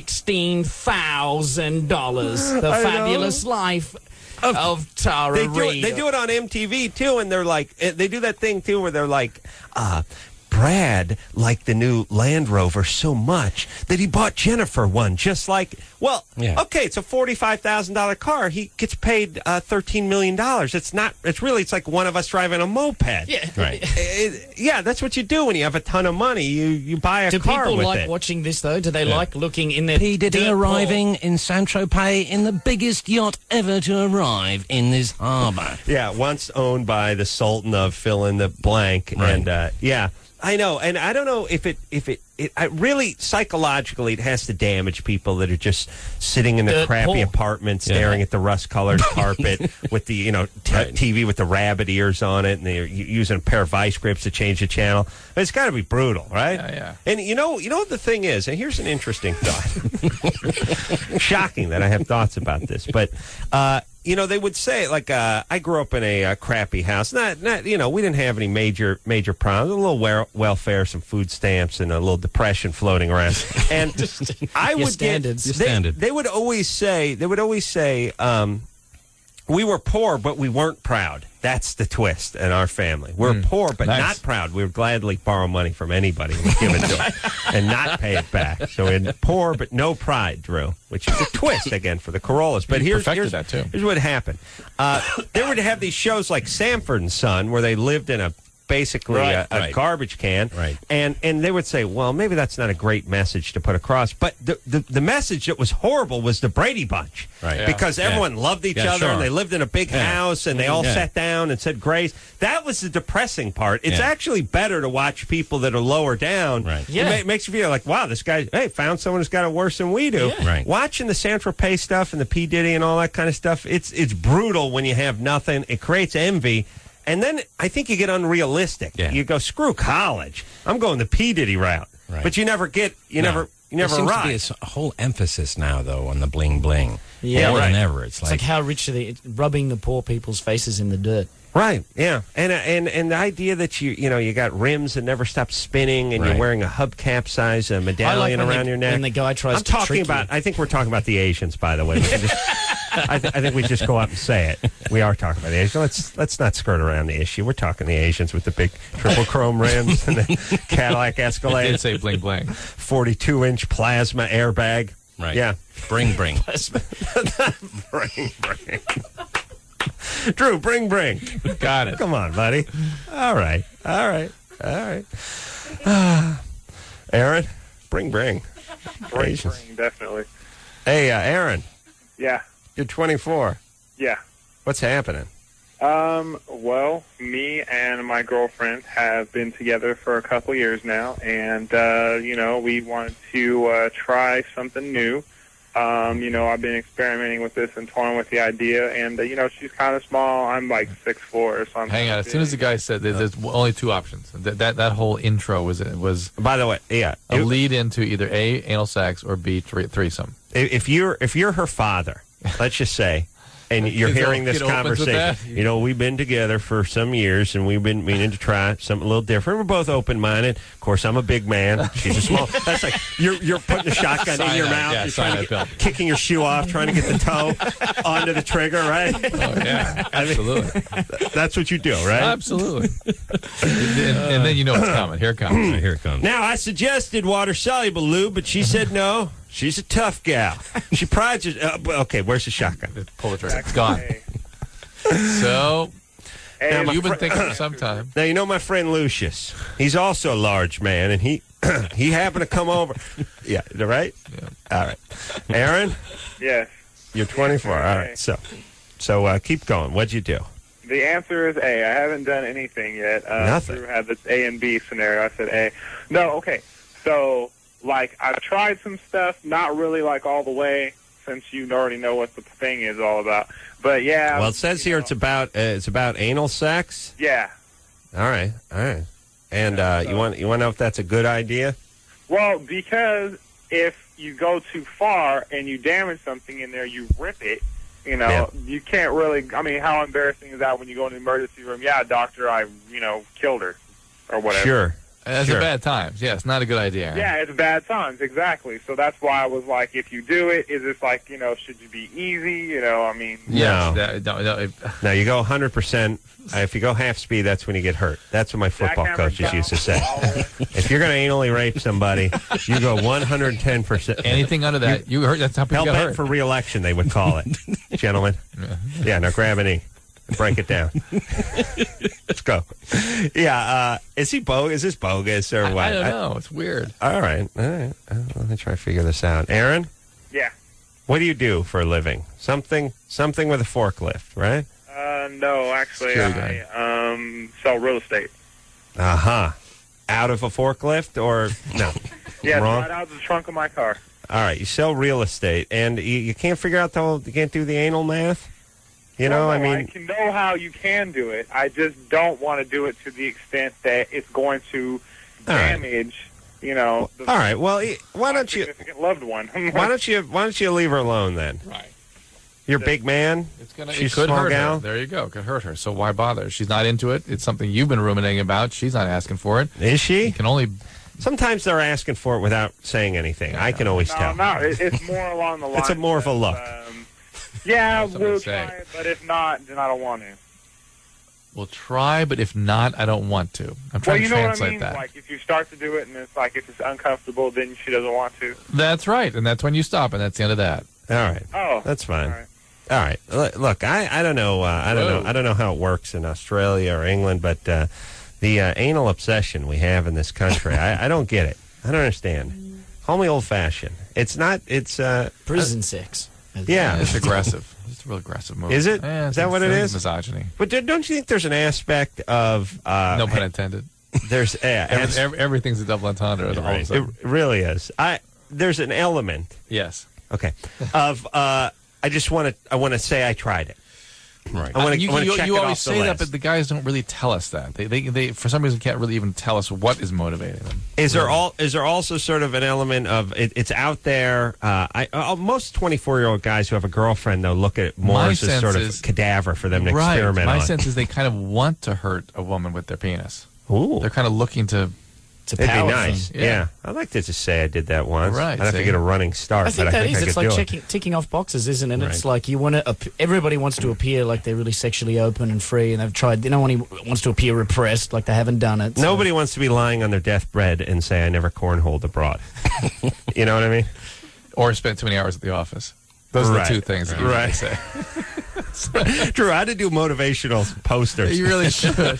$16,000. The fabulous life of Tara Reid. They do it on MTV too, and they're like, they do that thing too where they're like, Brad liked the new Land Rover so much that he bought Jennifer one, just like, okay, it's a $45,000 car. He gets paid $13 million. It's like one of us driving a moped. Yeah. Right. That's what you do when you have a ton of money. You buy a Do car people with like it. watching this, though? Do they like looking in their P. Diddy dirt arriving in Saint-Tropez in the biggest yacht ever to arrive in this harbour. Yeah, once owned by the Sultan of fill in the blank. Right. And, I know, and I don't know if it really psychologically it has to damage people that are just sitting in the Dirt crappy poor. apartment, staring at the rust-colored carpet with the TV with the rabbit ears on it, and they're using a pair of vice grips to change the channel. It's got to be brutal, right? Yeah. And you know what the thing is, and here's an interesting thought. Shocking that I have thoughts about this, but. They would say, like, I grew up in a crappy house. Not, we didn't have any major problems. A little welfare, some food stamps, and a little depression floating around. And I would standards. They would always say, we were poor, but we weren't proud. That's the twist in our family. We're poor, but not proud. We would gladly borrow money from anybody and give it to them and not pay it back. So we're poor, but no pride, Drew, which is a twist, again, for the Corollas. But here's that, too. Here's what happened. They would have these shows like Sanford and Son, where they lived in a garbage can. Right. And they would say, well, maybe that's not a great message to put across. But the message that was horrible was the Brady Bunch. Right. Yeah. Because everyone loved each other, and they lived in a big house, and they all sat down and said grace. That was the depressing part. It's actually better to watch people that are lower down. Right. Yeah. It makes you feel like, wow, this guy, found someone who's got it worse than we do. Yeah. Right. Watching the Saint-Tropez stuff and the P. Diddy and all that kind of stuff, it's brutal when you have nothing. It creates envy. And then I think you get unrealistic. Yeah. You go, screw college. I'm going the P. Diddy route. Right. But you never get, There seems arrive. to be a whole emphasis now, though, on the bling bling. Yeah, more than right. ever. It's It's like how rich are they? Rubbing the poor people's faces in the dirt. Right, yeah. And the idea that you got rims that never stop spinning, and you're Right. wearing a hubcap size medallion when around your neck. when the guy tries I'm to talking trick about. you. I think we're talking about the Asians, by the way. I think we just go out and say it. We are talking about the Asians. Let's not skirt around the issue. We're talking the Asians with the big triple chrome rims and the Cadillac It Escalade, did say bling bling. 42-inch plasma airbag. Right. Yeah. Bring. Bring. Drew, bring. Got it. Come on, buddy. All right. Aaron, bring. Asians. Definitely. Hey, Aaron, Yeah. you're 24. Yeah. What's happening? Well, me and my girlfriend have been together for a couple years now, and, we wanted to try something new. I've been experimenting with this and toying with the idea, and, she's kind of small. I'm like 6'4" or something. Hang on. As soon as the guy said there's only two options. That whole intro was. By the way, yeah, a lead into either A, anal sex, or B, threesome. If you're her father, let's just say, and you're hearing this conversation, we've been together for some years, and we've been meaning to try something a little different. We're both open-minded. Of course, I'm a big man. She's a small. That's like you're putting a shotgun in your mouth. Yeah, you're trying to kicking your shoe off, trying to get the toe onto the trigger, right? Oh yeah, absolutely. That's what you do, right? Absolutely. and then it's coming. Here it comes. Here it comes. Now, I suggested water-soluble lube, but she said no. She's a tough gal. She prides her... okay, where's the shotgun? Pull the trigger. It's gone. So, Hey, you've been thinking for some time. Now, my friend Lucius. He's also a large man, and he happened to come over. Yeah, right? Yeah. All right. Aaron? Yes. You're 24. All right. So keep going. What'd you do? The answer is A. I haven't done anything yet. Nothing. Drew had this A and B scenario. I said A. No, okay. So, I've tried some stuff, not really all the way, since you already know what the thing is all about. But yeah. Well, it says here it's about anal sex. Yeah. All right. And you want to know if that's a good idea? Well, because if you go too far and you damage something in there, you rip it. You can't really. I mean, how embarrassing is that when you go in the emergency room? Yeah, doctor, I killed her, or whatever. Sure. That's a bad times. Yeah, it's not a good idea. Yeah, it's bad times, exactly. So that's why I was like, if you do it, is this should you be easy? I mean... No. No, No, you go 100%. If you go half speed, that's when you get hurt. That's what my football coaches used to say. If you're going to anally rape somebody, you go 110%. Anything under that, you hurt. That's how people get hurt. Hell-bent for re-election, they would call it. Gentlemen. Yeah, now grab a knee. Break it down. Let's go. Yeah, is this bogus or what? I don't know. It's weird. All right. Let me try to figure this out. Aaron? Yeah. What do you do for a living? Something with a forklift, right? No, actually, I sell real estate. Uh-huh. Out of a forklift or no? Yeah, wrong? right out of the trunk of my car. All right, you sell real estate, and you can't figure out you can't do the anal math? I can know how you can do it. I just don't want to do it to the extent that it's going to damage, all right. Well, why don't you significant loved one? why don't you leave her alone then? Right. You're a big man. She's a small hurt gal. Her. There you go. It could hurt her. So why bother? She's not into it. It's something you've been ruminating about. She's not asking for it. Is she? You can only. Sometimes they're asking for it without saying anything. I can always tell. No, it's more along the lines. It's more of a look. Yeah, we'll try it, but if not, then I don't want to. We'll try, but if not, I don't want to. I'm trying to translate that. Like, if you start to do it and it's if it's uncomfortable, then she doesn't want to. That's right, and that's when you stop, and that's the end of that. All right. Oh, that's fine. All right. Look, I don't know. I don't know how it works in Australia or England, but the anal obsession we have in this country, I don't get it. I don't understand. Call me old-fashioned. It's not. It's prison sex. Yeah, it's aggressive. It's a real aggressive move. Is it? Yeah, is that what it is? Misogyny. But don't you think there's an aspect of no pun intended? There's everything's a double entendre. Right. It really is. There's an element. Yes. Okay. Of I want to say I tried it. Right. I want to you check it always off say that, but the guys don't really tell us that. They for some reason can't really even tell us what is motivating them. Is there also sort of an element of it's out there? Most 24-year-old guys who have a girlfriend though look at it more as a sort of cadaver for them to experiment on. My sense is they kind of want to hurt a woman with their penis. Ooh. They're kind of looking to. It'd be nice. Yeah. I'd like to just say I did that once. Right. I'd have to get a running start. I think but that I think is. I It's could like ticking off boxes, isn't it? Right. It's like you want to. Everybody wants to appear like they're really sexually open and free, and they've tried. No one wants to appear repressed, like they haven't done it. So. Nobody wants to be lying on their deathbed and say, "I never cornholed abroad." You know what I mean? Or spent too many hours at the office. Those are the two things that you say. Drew, I had to do motivational posters. You really should.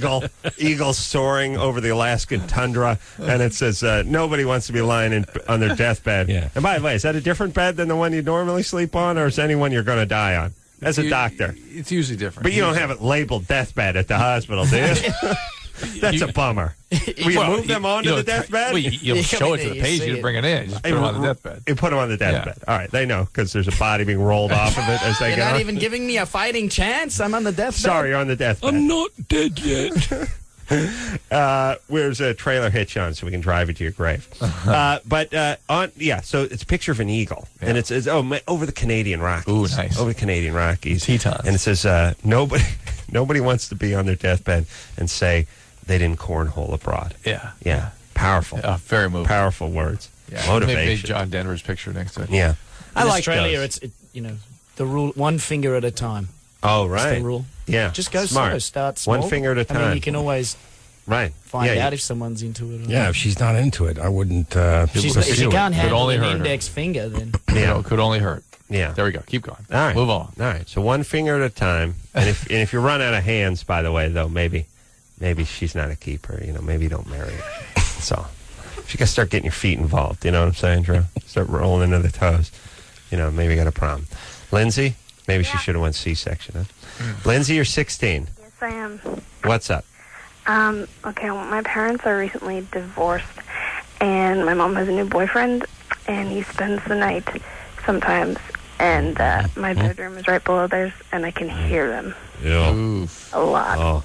Eagle soaring over the Alaskan tundra, and it says, nobody wants to be lying on their deathbed. Yeah. And by the way, is that a different bed than the one you normally sleep on, or is anyone you're going to die on? as a doctor. It's usually different. But you don't have it labeled deathbed at the hospital, do you? That's a bummer. Will you move them onto the deathbed? Well, you show it to the patient, you bring it in. You just put them on the deathbed. You put them on the deathbed. All right, they know because there's a body being rolled off of it as they You're go. not even giving me a fighting chance. I'm on the deathbed. Sorry, you're on the deathbed. I'm not dead yet. Where's a trailer hitch on so we can drive you to your grave? So it's a picture of an eagle, and it says, over the Canadian Rockies. Ooh, nice. Over the Canadian Rockies. Tetons. And it says, nobody wants to be on their deathbed and say they didn't cornhole abroad. Yeah. Powerful. Very moving. Powerful words. Yeah. Motivation. Maybe John Denver's picture next to it. Yeah. In like Australia, those. it's the rule: one finger at a time. Oh, That's right. the rule. Yeah. Just go Smart. slow. Start small. One finger at a time. I mean, you can always find Yeah, out if someone's into it. Or Yeah, not. if she's not into it, I wouldn't. If she pursue can't it. handle only an hurt her. index finger, then Could only hurt. Yeah. There we go. Keep going. All right. Move on. All right. So one finger at a time. And if you run out of hands, by the way, though, maybe she's not a keeper. Maybe you don't marry her. So you got to start getting your feet involved. You know what I'm saying, Drew? Start rolling into the toes. Maybe you got a problem. Lindsay, maybe she should have went C-section. Huh? Lindsay, you're 16. Yes, I am. What's up? Okay, well, my parents are recently divorced, and my mom has a new boyfriend, and he spends the night sometimes, and my bedroom is right below theirs, and I can hear them Yeah. a lot.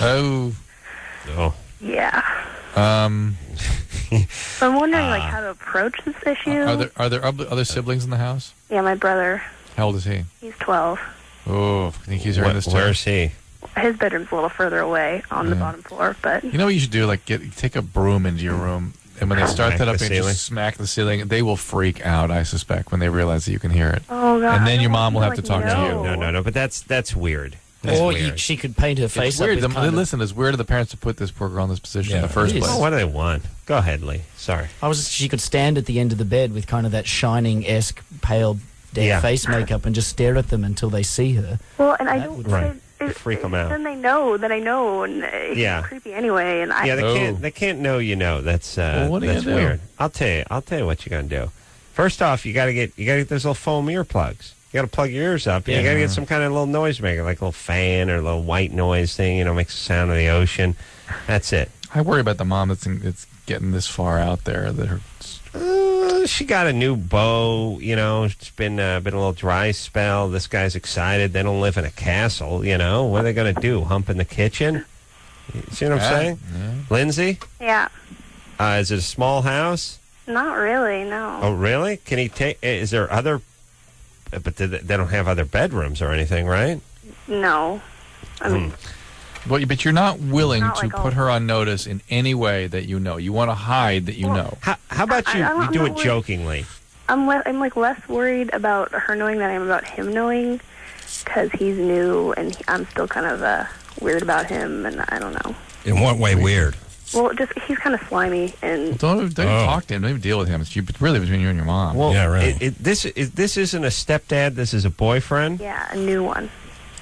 Oh. Yeah. Um, So I'm wondering, how to approach this issue. are there other siblings in the house? Yeah, my brother, How old is he? he's 12. Oh, I think he's hearing this too. Where's he? His bedroom's a little further away on the bottom floor, but You know what you should do? Take a broom into your room, and when they start Smack that up the and ceiling? just smack the ceiling, they will freak out, I suspect, when they realize that you can hear it. oh god. And then I your don't mom will want have to talk to you. No. But that's weird. That's or weird. she could paint her face It's up. weird. with kind of- Listen, it's weird of the parents to put this poor girl in this position in the first it is. place. Oh, what do they want? Go ahead, Lee. Sorry. She could stand at the end of the bed with kind of that shining-esque, pale, dead face makeup and just stare at them until they see her. Well, and I That don't. would Right. It, Freak them out. Then they know that I know, and it's Yeah. creepy anyway. And Yeah, they can't know you know. That's what are you that's gonna do? weird. I'll tell you what you're gonna do. First off, you gotta get those little foam earplugs. You gotta plug your ears up. And you gotta get some kind of little noisemaker, like a little fan or a little white noise thing. Makes the sound of the ocean. That's it. I worry about the mom that's getting this far out there. That her She got a new beau. It's been a little dry spell. This guy's excited. They don't live in a castle. What are they gonna do? Hump in the kitchen? You see what I'm saying, Lindsay? Yeah. Is it a small house? Not really. No. Oh, really? Can he take? Is there other? But they don't have other bedrooms or anything, right? No. I mean, but you're not willing Not to like all- put her on notice in any way that you know. You want to hide that you know. How about you? I'm You do not it worried. jokingly. I'm like less worried about her knowing than I am about him knowing, because he's new and I'm still kind of weird about him, and I don't know. In what way weird? Well, just he's kind of slimy and Don't even talk to him. Don't even deal with him. It's really between you and your mom. Well, Yeah, right. This isn't a stepdad. This is a boyfriend. yeah, a new one.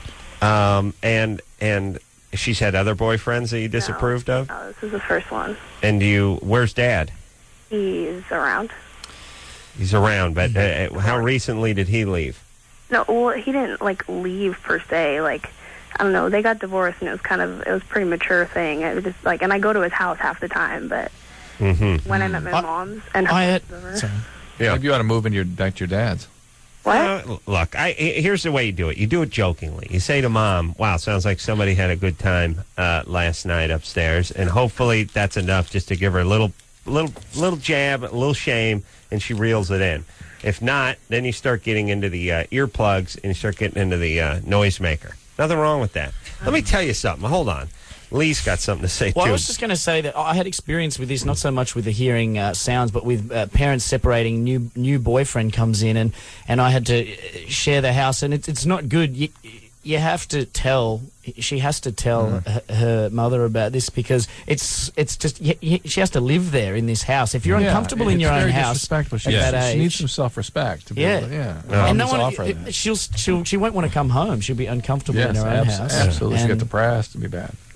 And she's had other boyfriends that you disapproved of. Oh, this is the first one. And where's Dad? He's around. He's around, but how recently did he leave? No, well, he didn't leave per se. I don't know. They got divorced, and it was a pretty mature thing. It was just and I go to his house half the time, but when I'm at my mom's and her Sorry. Yeah. Maybe you ought to move back to your dad's. What? Look, here's the way you do it. You do it jokingly. You say to Mom, "Wow, sounds like somebody had a good time last night upstairs," and hopefully that's enough just to give her a little jab, a little shame, and she reels it in. If not, then you start getting into the earplugs and you start getting into the noisemaker. Nothing wrong with that. Let me tell you something. Hold on. Lee's got something to say, Well, too. I was just going to say that I had experience with this, not so much with the hearing sounds, but with parents separating. New boyfriend comes in, and I had to share the house, and it's not good. You have to tell. She has to tell her mother about this because it's just she has to live there in this house. If you're uncomfortable in your own house at that age, she needs some self-respect. To be able to, and no one, she won't want to come home. She'll be uncomfortable in her own house. Absolutely, she'll And get depressed and be bad.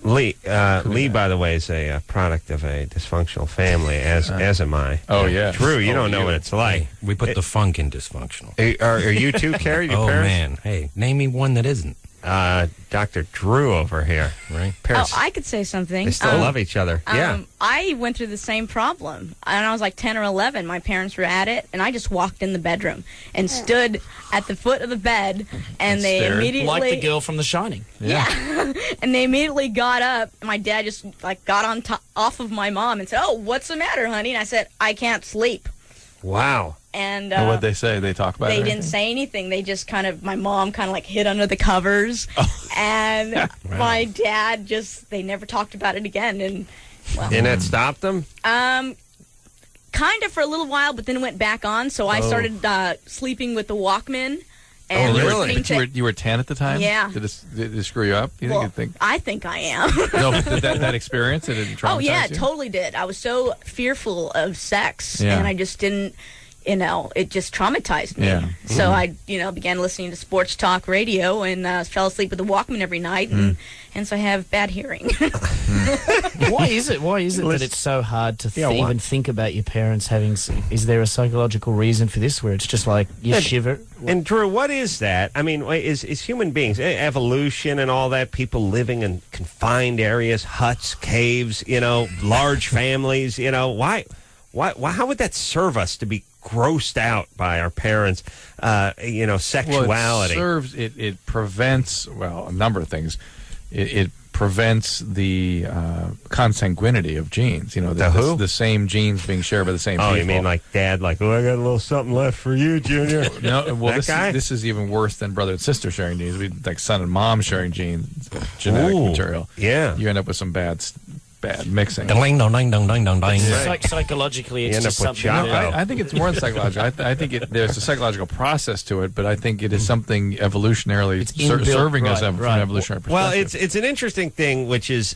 Lee, by the way, is a product of a dysfunctional family, as am I. Oh, yeah. Drew, you don't know what it's like. We put the funk in dysfunctional. Are you too, Carrie? Your Oh, parents? man. Hey, name me one that isn't. Dr. Drew over here. Right? Parents, I could say something. they still love each other. Yeah. I went through the same problem. And I was like 10 or 11. My parents were at it, and I just walked in the bedroom and stood at the foot of the bed, and they stared. immediately... Like the girl from The Shining. Yeah. And they immediately got up, and my dad just got on off of my mom and said, "Oh, what's the matter, honey?" And I said, "I can't sleep." Wow. And And what'd they say? They talk about it? they or didn't anything? say anything. They just my mom kind of hid under the covers. And my dad they never talked about it again. And, well, And that stopped them? kind of for a little while, but then it went back on. So I started sleeping with the Walkman. And really? listening But to, you were 10 at the time? Yeah. Did it screw you up? I think I am. No, but that experience, it didn't traumatize Oh, yeah, you? totally did. I was so fearful of sex, Yeah. and I just didn't, it just traumatized me. Yeah. So I, began listening to sports talk radio and fell asleep with the Walkman every night, and so I have bad hearing. Why is it that it's so hard to even think about your parents having... Is there a psychological reason for this where it's just like you shiver? And Drew, what is that? I mean, is human beings, evolution and all that, people living in confined areas, huts, caves, large families, why, how would that serve us to be grossed out by our parents, sexuality? Well, it prevents, a number of things. It prevents the consanguinity of genes. The same genes being shared by the same people. Oh, you mean like Dad, I got a little something left for you, Junior? No, well, That this is even worse than brother and sister sharing genes. Like son and mom sharing genes, genetic material. Yeah. You end up with some bad mixing. Ding dong ding dong ding dong ding. Psychologically, it's You end just up with something... Jocko. I think it's more than psychological. I think there's a psychological process to it, but I think it is something evolutionarily serving us from an evolutionary perspective. Well, it's an interesting thing, which is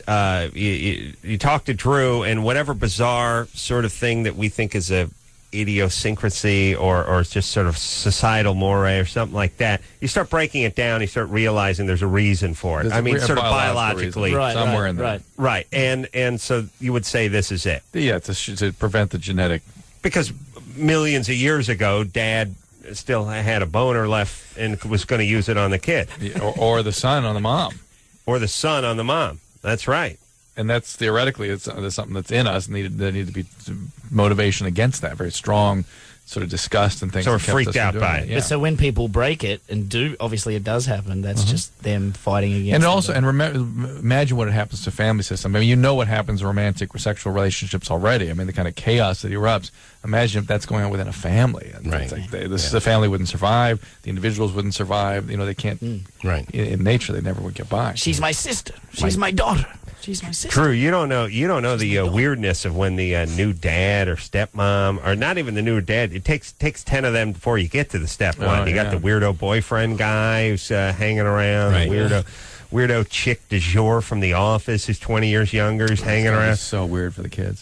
you talk to Drew, and whatever bizarre sort of thing that we think is a idiosyncrasy or just sort of societal moray or something like that, you start breaking it down, you start realizing there's a reason for it. There's a sort of biological biologically. reason. Somewhere in there. Right. And so you would say this is it. Yeah, to prevent the genetic... Because millions of years ago, Dad still had a boner left and was going to use it on the kid. Or the son on the mom. Or the son on the mom. That's right. And that's theoretically, there's something that's in us, and there need to be motivation against that, very strong sort of disgust and things. So we're that kept freaked us from out doing by it. it. Yeah. So when people break it, and obviously it does happen, that's just them fighting against it. Imagine what it happens to family system. I mean, what happens in romantic or sexual relationships already. I mean, the kind of chaos that erupts. Imagine if that's going on within a family. And Right. It's like the family wouldn't survive. The individuals wouldn't survive. They can't. Right. In nature, they never would get by. She's my sister. She's my daughter. She's my sister. Drew, you don't know the weirdness of when the new dad or stepmom, or not even the new dad. It takes 10 of them before you get to the stepmom. You got the weirdo boyfriend guy who's hanging around, Right. the weirdo chick du jour from The Office who's 20 years younger, who's hanging around. It's so weird for the kids.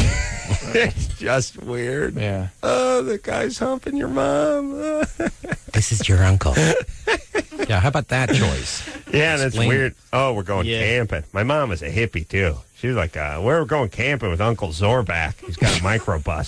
It's just weird. Yeah. Oh, the guy's humping your mom. This is your uncle. Yeah, how about that choice? Yeah, that's Explain. weird. Oh, we're going camping. My mom is a hippie, too. She was like, we're going camping with Uncle Zorback. He's got a microbus.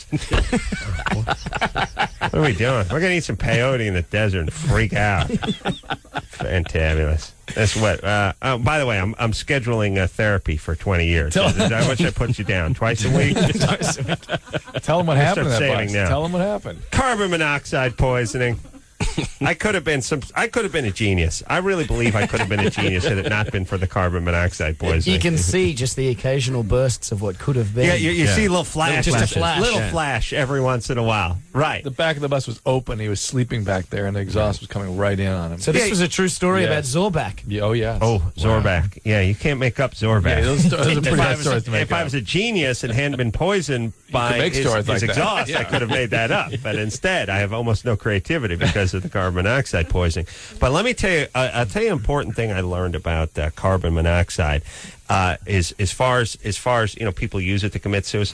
What are we doing? We're going to eat some peyote in the desert and freak out. Fantabulous. That's what. By the way, I'm scheduling therapy for 20 years. I wish I put you down twice a week. Tell them what happened to that saving bus. now. Tell them what happened. Carbon monoxide poisoning. I could have been a genius. I really believe I could have been a genius had it not been for the carbon monoxide poisoning. You can see just the occasional bursts of what could have been. Yeah, you see a little flash. Just a flash. Little flash every once in a while. Right. The back of the bus was open. He was sleeping back there, and the exhaust was coming right in on him. So this was a true story about Zorback. Yeah, oh, yeah. Oh, Zorback. Yeah, you can't make up Zorback. Yeah, those are pretty good stories to make If I was a genius and hadn't been poisoned by make his stories like that. exhaust, Yeah. I could have made that up. But instead, I have almost no creativity because of the carbon monoxide poisoning. But let me tell you, I'll tell you an important thing I learned about carbon monoxide is as far as people use it to commit suicide.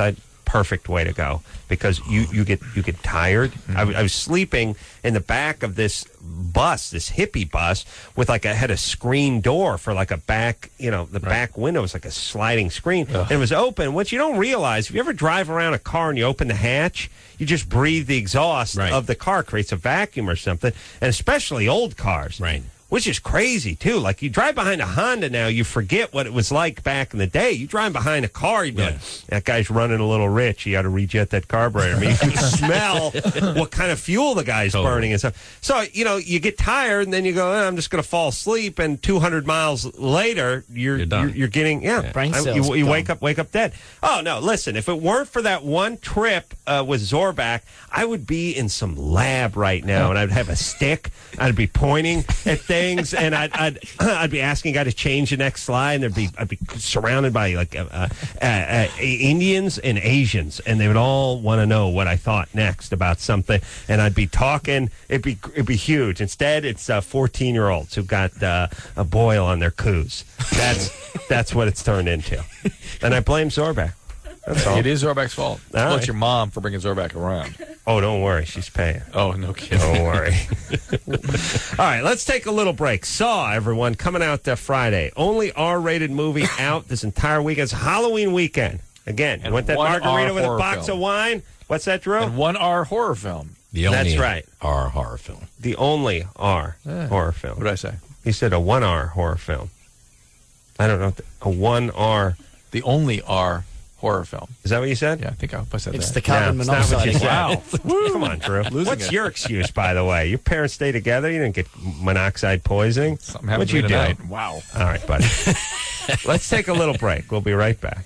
perfect way to go because you get tired. I was sleeping in the back of this bus, this hippie bus, with like I had a screen door for like a back, the back window was like a sliding screen, and it was open. What you don't realize, if you ever drive around a car and you open the hatch, you just breathe the exhaust of the car, creates a vacuum or something, and especially old cars. Right. Which is crazy, too. Like, you drive behind a Honda now, you forget what it was like back in the day. You drive behind a car, you'd be like, that guy's running a little rich. He ought to rejet that carburetor. I mean, you can smell what kind of fuel the guy's burning and stuff. So, you get tired, and then you go, I'm just going to fall asleep, and 200 miles later, you're getting, brain cells you wake up dead. Oh, no, listen, if it weren't for that one trip with Zorback, I would be in some lab right now, and I'd have a stick. I'd be pointing at things, and I'd be asking a guy to change the next slide, and I'd be surrounded by like Indians and Asians, and they would all want to know what I thought next about something, and I'd be talking. It'd be huge. Instead, it's 14-year-olds who got a boil on their coos. That's what it's turned into, and I blame Zorback. That's all. It is Zorback's fault. All It's your mom for bringing Zorback around. Oh, don't worry. She's paying. Oh, no kidding. Don't worry. All right, let's take a little break. Saw, everyone, coming out Friday. Only R-rated movie out this entire weekend. It's Halloween weekend. Again, you want that margarita with a box of wine? What's that, Drew? And one R horror film. That's right. R horror film. The only R horror film. What did I say? He said a 1R horror film. I don't know. A 1R. The only R horror film. Is that what you said? Yeah, I think I said It's that. the carbon monoxide. Wow. Come on, Drew. What's your excuse, by the way? Your parents stay together? You didn't get monoxide poisoning? Something happened What'd you do? tonight. Wow. All right, buddy. Let's take a little break. We'll be right back.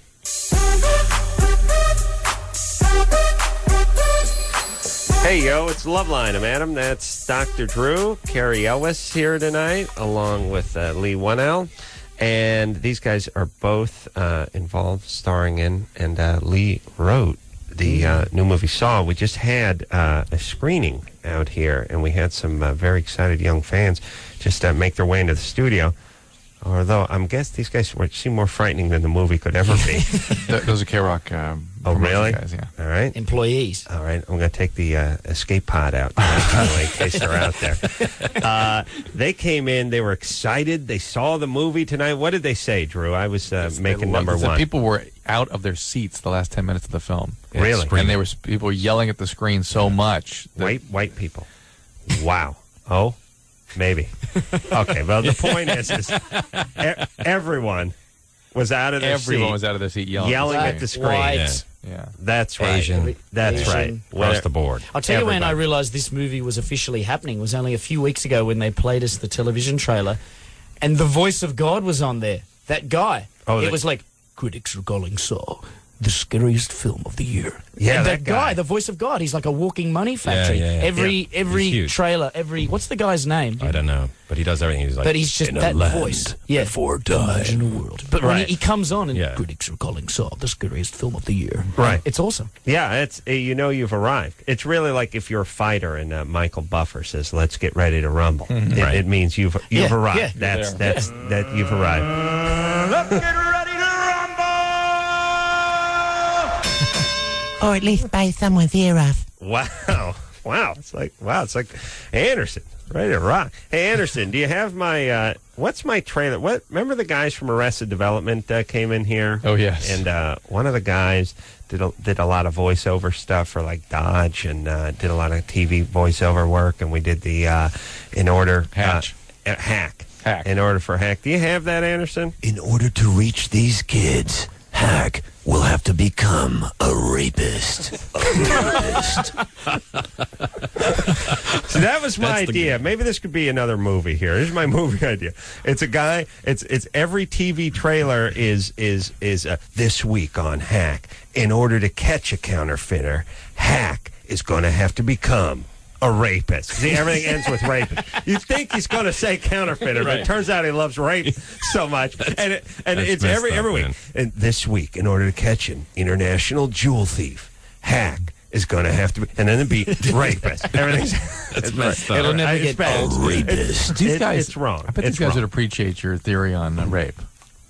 Hey, yo, it's Loveline. I'm Adam. That's Dr. Drew. Carrie Ellis here tonight, along with Lee Whannell. And these guys are both involved, starring in, and Lee wrote the new movie Saw. We just had a screening out here, and we had some very excited young fans just make their way into the studio. Although, I'm guessing these guys seem more frightening than the movie could ever be. Those are K-Rock oh, really? guys, yeah. All right. Employees. All right. I'm going to take the escape pod out in case they're out there. They came in. They were excited. They saw the movie tonight. What did they say, Drew? I was making number one. People were out of their seats the last 10 minutes of the film. Really? And people were yelling at the screen so much. White people. Wow. Oh? Maybe. Okay, well, the point is everyone was out of their seat. Everyone was out of their seat yelling at the screen. White. Yeah. That's right. Asian. That's Asian. right. Across the board. I'll tell you when I realized this movie was officially happening. It was only a few weeks ago when they played us the television trailer, and the voice of God was on there. That guy. It was like, critics are calling Saw the scariest film of the year. Yeah, and that guy. the voice of God, he's like a walking money factory. Yeah. Every trailer, what's the guy's name? I don't know, but he does everything. He's like, but he's just that voice. Yeah, before time. In a world. But when he comes on and critics are calling Saw the scariest film of the year. Right. It's awesome. Yeah, it's you've arrived. It's really like if you're a fighter and Michael Buffer says, "Let's get ready to rumble." It means you've arrived. Yeah. That's you've arrived. Let's get ready to rumble! Or at least buy someone's ear off. Wow. It's like Anderson, ready to rock. Hey, Anderson, do you have my what's my trailer? Remember the guys from Arrested Development came in here? Oh yes. And one of the guys did a lot of voiceover stuff for like Dodge, and did a lot of TV voiceover work, and we did the Hack. In order for Hack. Do you have that, Anderson? In order to reach these kids, Hack will have to become a rapist. See, that was my idea. Maybe this could be another movie here. Here's my movie idea. It's a guy. It's every TV trailer is this week on Hack. In order to catch a counterfeiter, Hack is going to have to become a rapist. See, everything ends with rapist. You think he's going to say counterfeiter, but it turns out he loves rape so much. And it's every week. And this week, in order to catch an international jewel thief, Hack is going to have to be, and then it'd be rapist. Everything's It's messed up. It'll never get bad. Rapist. These guys, it's wrong. I bet these guys would appreciate your theory on rape.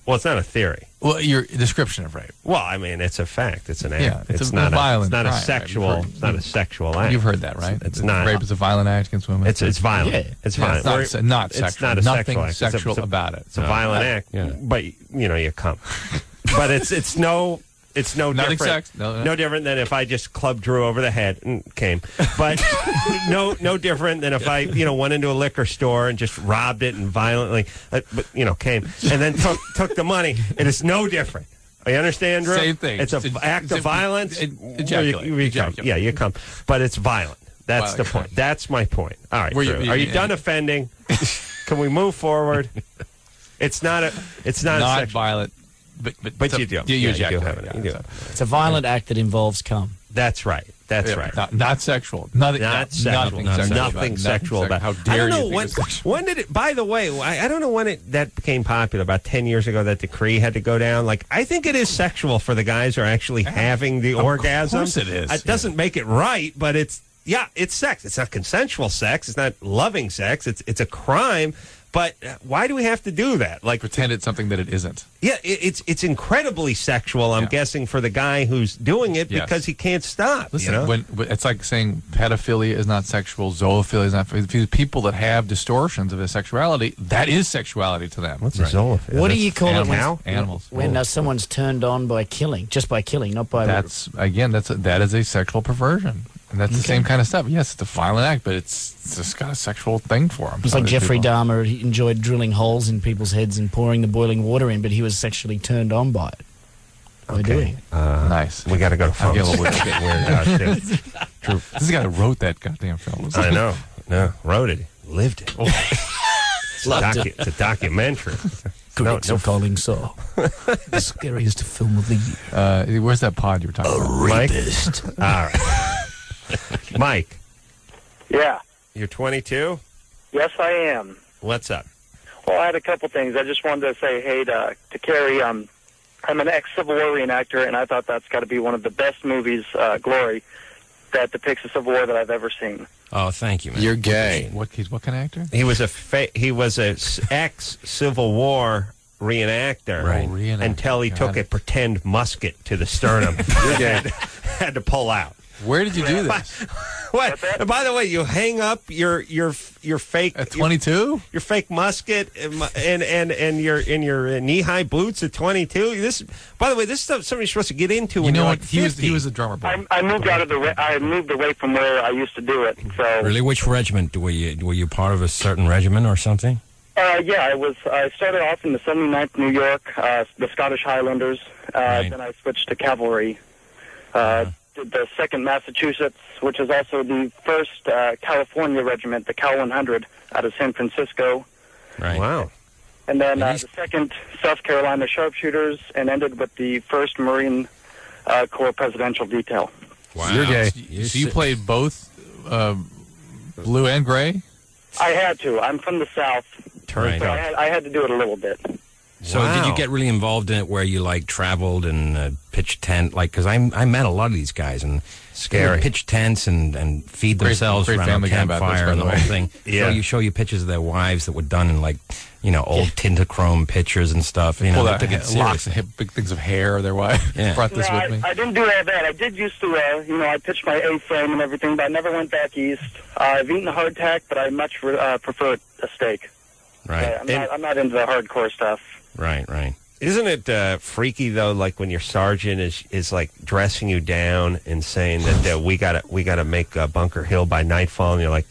Well, it's not a theory. Well, your description of rape. Well, I mean, it's a fact. It's an act. Yeah, it's a not violent It's not a crime, sexual. right? It's not a sexual act. You've heard that, right? It's not. Rape is a violent act against women. It's violent. Yeah. It's Yeah, violent. it's not It's sexual. not a Nothing sexual act. sexual it's a, about it. It's a violent act. Yeah. But you come. But it's no. It's no Nothing different. sex. No. No different than if I just clubbed Drew over the head and came. But no different than if I went into a liquor store and just robbed it and violently, came and then took the money. It is no different. You understand, Drew? Same thing. It's an act of violence. Ejaculate. You come. Yeah, you come. But it's violent. That's the point. That's my point. All right, Drew. Are you done offending? Can we move forward? It's not a sexual. Violent. But you do. You do have it. It's a violent act that involves cum. That's right. That's right. Not sexual. Nothing sexual. Nothing sexual about. How dare you? When did it? By the way, I don't know when that became popular. About 10 years ago, that decree had to go down. Like, I think it is sexual for the guys who are actually having the orgasm. Of course it is. It doesn't make it right, but it's sex. It's not consensual sex. It's not loving sex. It's a crime. But why do we have to do that? Like, pretend it's something that it isn't. Yeah, it's incredibly sexual. I'm guessing for the guy who's doing it because he can't stop. Listen, when it's like saying pedophilia is not sexual, zoophilia is not. People that have distortions of their sexuality, that is sexuality to them. What's zoophilia? What do you call it when animals? When someone's turned on by killing, just by killing, not by. That is a sexual perversion. And that's the same kind of stuff. Yes, it's a violent act, but it's just got a sexual thing for him. It's like Jeffrey Dahmer. He enjoyed drilling holes in people's heads and pouring the boiling water in, but he was sexually turned on by it. By doing it. Nice. We got to go to phones. It's getting weird out there. True. This is the guy who wrote that goddamn film. I know. No, wrote it. Lived it. It's a documentary. Critics are calling Saw the scariest film of the year. Where's that pod you were talking about? Rapist. All right. Mike. Yeah. You're 22? Yes, I am. What's up? Well, I had a couple things. I just wanted to say, hey, to Carrie, I'm an ex-Civil War reenactor, and I thought that's got to be one of the best movies, Glory, that depicts the Civil War that I've ever seen. Oh, thank you, man. You're gay. What kind of actor? He was a ex-Civil War reenactor, right. Until he took a pretend musket to the sternum. Had to pull out. Where did you do this? What? By the way, you hang up your fake at 22, your fake musket and your knee-high boots at 22. This, by the way, this is stuff somebody's supposed to get into. When you know you're what? Like he was a drummer boy. I moved away from where I used to do it. So really, which regiment were you part of? A certain regiment or something? Yeah, I started off in the 79th New York, the Scottish Highlanders. Then I switched to cavalry. Did the 2nd Massachusetts, which is also the 1st California regiment, the Cal 100, out of San Francisco. Right. Wow. And then the 2nd South Carolina Sharpshooters, and ended with the 1st Marine Corps Presidential Detail. Wow. You're gay. So you played both blue and gray? I had to. I'm from the South. Right. So I had to do it a little bit. So did you get really involved in it where you like traveled and pitched tent? Like, because I met a lot of these guys and scary pitch tents and feed themselves around a campfire and the whole thing. Yeah. Show you pictures of their wives that were done in like old Tintachrome pictures and stuff. You know, they took it locks of big things of hair. Their wife brought this with me. I didn't do all that. I did used to, I pitched my A-frame and everything, but I never went back east. I've eaten hardtack, but I much prefer a steak. Right. I'm not into the hardcore stuff. Right. Isn't it freaky though? Like when your sergeant is like dressing you down and saying that we gotta make Bunker Hill by nightfall, and you're like,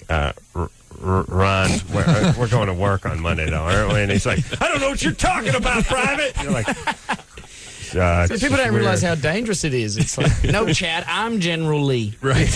Ron, we're going to work on Monday though, aren't we? And he's like, I don't know what you're talking about, Private. And you're like, See, people don't realize how dangerous it is. It's like, no, Chad, I'm General Lee. Right.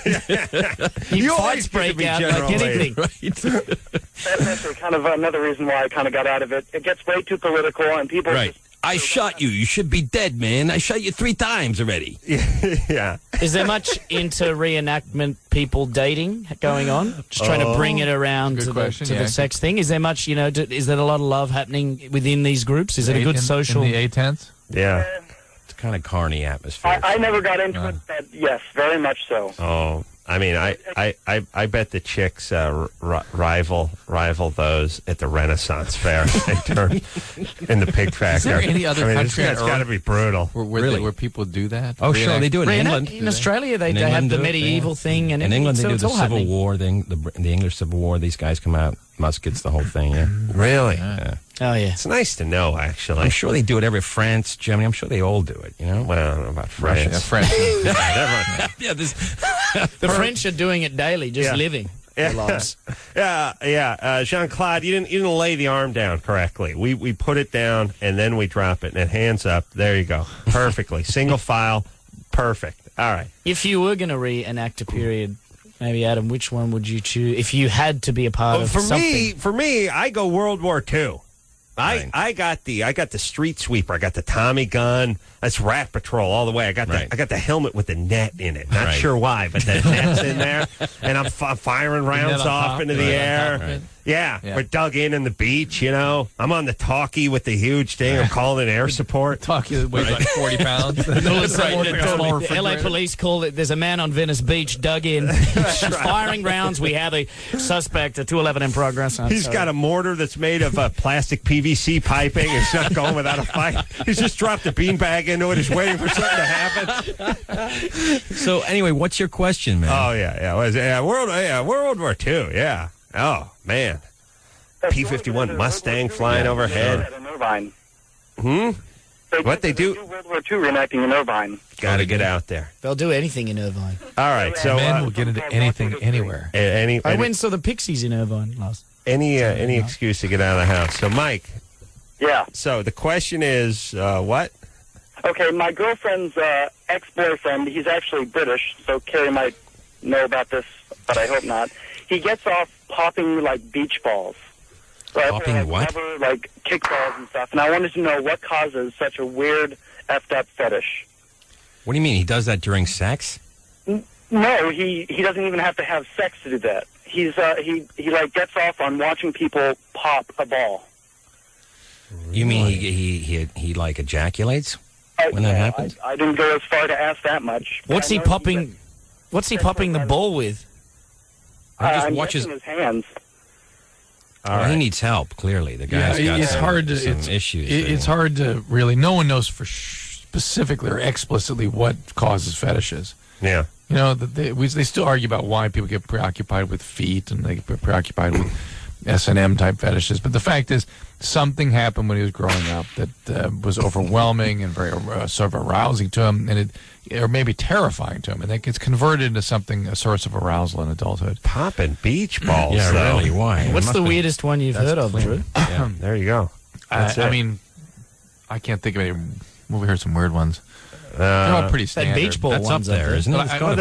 You fights break out like anything. Right. That's actually kind of another reason why I kind of got out of it. It gets way too political, and people just... I shot you. You should be dead, man. I shot you 3 times already. Yeah. Is there much into reenactment people dating going on? Just trying to bring it around to the sex thing. Is there much, is there a lot of love happening within these groups? Is it a good social... In the A-tents? Yeah. It's kind of carny atmosphere. I never got into it, but yes, very much so. Oh. I mean, I bet the chicks rival those at the Renaissance Fair. They turn in the pig factory. Is there any other country It's got to be brutal. Where people do that? Oh, sure, they do it in England. In Australia, they have the medieval thing. And in England, they so do it's the all Civil happening. War thing, the English Civil War. These guys come out, muskets, the whole thing, yeah. Really? Yeah. Oh, yeah. It's nice to know, actually. I'm sure they do it every France, Germany. I'm sure they all do it, you know? Well, I don't know about France. Russia, France. Yeah, The French are doing it daily, just living their lives. Jean-Claude, you didn't lay the arm down correctly. We put it down, and then we drop it, and hands up. There you go. Perfectly. Single file. Perfect. All right. If you were going to reenact a period, maybe, Adam, which one would you choose if you had to be a part of something? For me, I go World War II. I got the street sweeper. I got the Tommy gun. That's Rat Patrol all the way. I got the helmet with the net in it. Not sure why, but the net's in there, and I'm firing rounds off into the air. Yeah, we're dug in the beach. You know, I'm on the talkie with the huge thing. I'm calling air support. Talkie weighs like 40 pounds. The LA police call it. There's a man on Venice Beach dug in, firing rounds. We have a suspect, a 211 in progress. He's got a mortar that's made of plastic PVC piping. It's not going without a fight. He's just dropped a beanbag into it. He's waiting for something to happen. So anyway, what's your question, man? Oh World War II. Yeah. Oh man, P-51 Mustang flying overhead. What they do? World War II reenacting in Irvine. Got to get out there. They'll do anything in Irvine. All right, so men will get into anything, anywhere. I went and saw the Pixies in Irvine last. Any excuse to get out of the house. So, Mike. Yeah. So the question is, what? Okay, my girlfriend's ex-boyfriend, he's actually British, so Carrie might know about this, but I hope not. He gets off popping, like, beach balls. Right? Popping what? Rubber, like, kickballs and stuff. And I wanted to know what causes such a weird, effed-up fetish. What do you mean? He does that during sex? No, he doesn't even have to have sex to do that. He's he like gets off on watching people pop a ball. You mean he like ejaculates when that happens? I didn't go as far to ask that much. What's he popping? What's he popping the ball with? He just I'm watches guessing his hands. Well, he needs help. Clearly, the guy's got it's some, hard to, some issues. It's hard to really. No one knows for specifically or explicitly what causes fetishes. Yeah. You know, they still argue about why people get preoccupied with feet and they get preoccupied with S&M type fetishes. But the fact is, something happened when he was growing up that was overwhelming and very sort of arousing to him, and or maybe terrifying to him, and it gets converted into something, a source of arousal in adulthood. Popping beach balls. Yeah, though. really. Why? What's the weirdest one you've heard of, Drew? Yeah, there you go. I mean, I can't think of any. We heard some weird ones. They're all pretty standard. beach ball That's up ones, there, isn't it?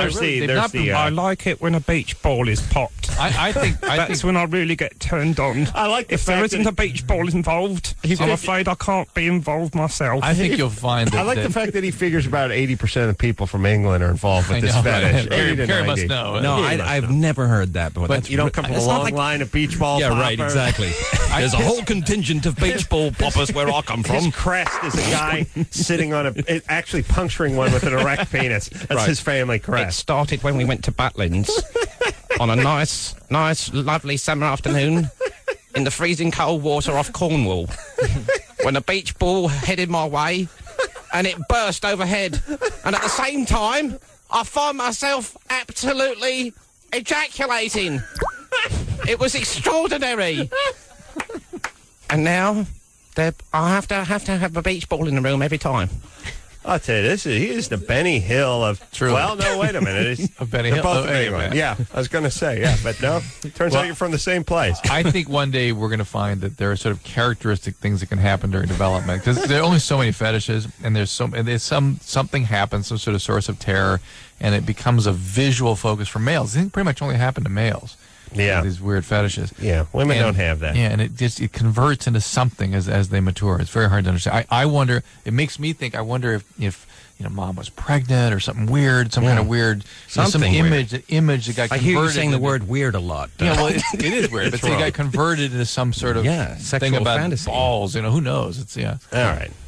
I like it when a beach ball is popped. I think that's when I really get turned on. I like the if fact there isn't that a beach ball involved, I'm afraid I can't be involved myself. I think you'll find that. I like the fact that he figures about 80% of people from England are involved with this fetish. Carrie must know. No, I've never heard that before. But you don't come from a long line of beach ball Yeah, poppers. right, exactly. There's a whole contingent of beach ball poppers where I come from. His crest is a guy sitting on actually puncturing one with an erect penis. That's his family It crest. started when we went to Butlins on a nice, lovely summer afternoon in the freezing cold water off Cornwall when a beach ball headed my way and it burst overhead. And at the same time, I found myself absolutely ejaculating. It was extraordinary. And now, I have to have a beach ball in the room every time. I'll tell you, he is the Benny Hill of... Truly. Well, no, wait a minute. Of Benny They're Hill? both Oh, from anyway. England. Yeah, I was going to say, yeah, but no. Turns out you're from the same place. I think one day we're going to find that there are sort of characteristic things that can happen during development because there are only so many fetishes, and there's something happens, some sort of source of terror, and it becomes a visual focus for males. I think pretty much only happen to males. Yeah, these weird fetishes. Yeah, women don't have that. Yeah, and it converts into something as they mature. It's very hard to understand. I wonder. It makes me think. I wonder if mom was pregnant or something weird, some kind of weird, some image that got converted. I hear you saying the word weird a lot. Yeah, well, it is weird, but it got converted into some sort of sexual thing about fantasy. balls. Who knows? It's All right.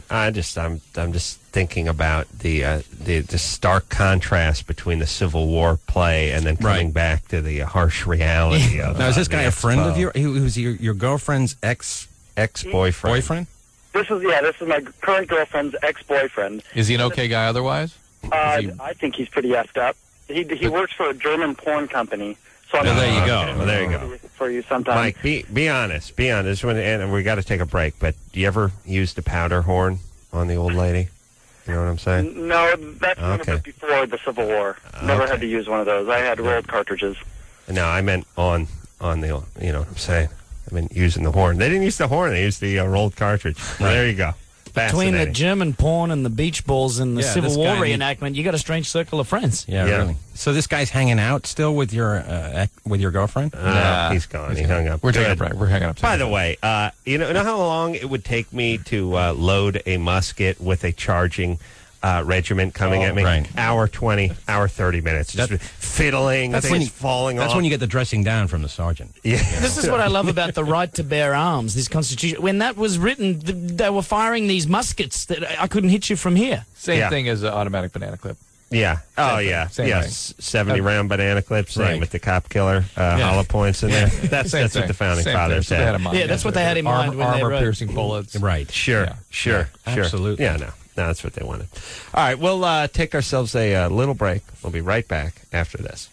I'm just thinking about the stark contrast between the Civil War play and then coming back to the harsh reality of. Now, is this guy a friend Expo. of yours? He was your girlfriend's ex-boyfriend? Boyfriend? This is my current girlfriend's ex-boyfriend. Is he an okay guy otherwise? I think he's pretty effed up. He works for a German porn company. So there you go. Well, there you go. For you sometime. Mike, be honest. Be honest. And we got to take a break. But do you ever use the powder horn on the old lady? You know what I'm saying? No, that's a little bit before the Civil War. Never had to use one of those. I had rolled cartridges. No, I meant on the. You know what I'm saying? I mean using the horn. They didn't use the horn. They used the rolled cartridge. Well, there you go. Between the German porn and the beach balls and the Civil War guy reenactment, you got a strange circle of friends. Yeah, really. So this guy's hanging out still with your girlfriend? No, he's gone. He hung up. We're taking a break. We're hanging up. By the way, you know how long it would take me to load a musket with a charging regiment coming at me? Right. Hour 20, hour 30 minutes. Just fiddling, things falling off. That's when you get the dressing down from the sergeant. Yeah. This is what I love about the right to bear arms, this Constitution. When that was written, they were firing these muskets that I couldn't hit you from here. Same thing as an automatic banana clip. Yeah. Oh, Same yeah. thing. Same Yes. thing. 70-round banana clips, same with the cop killer hollow points in there. That's what the founding fathers had. Yeah, that's what they had in mind when they wrote. Armor-piercing bullets. Right. Sure. Absolutely. Yeah, no, that's what they wanted. All right, we'll take ourselves a little break. We'll be right back after this.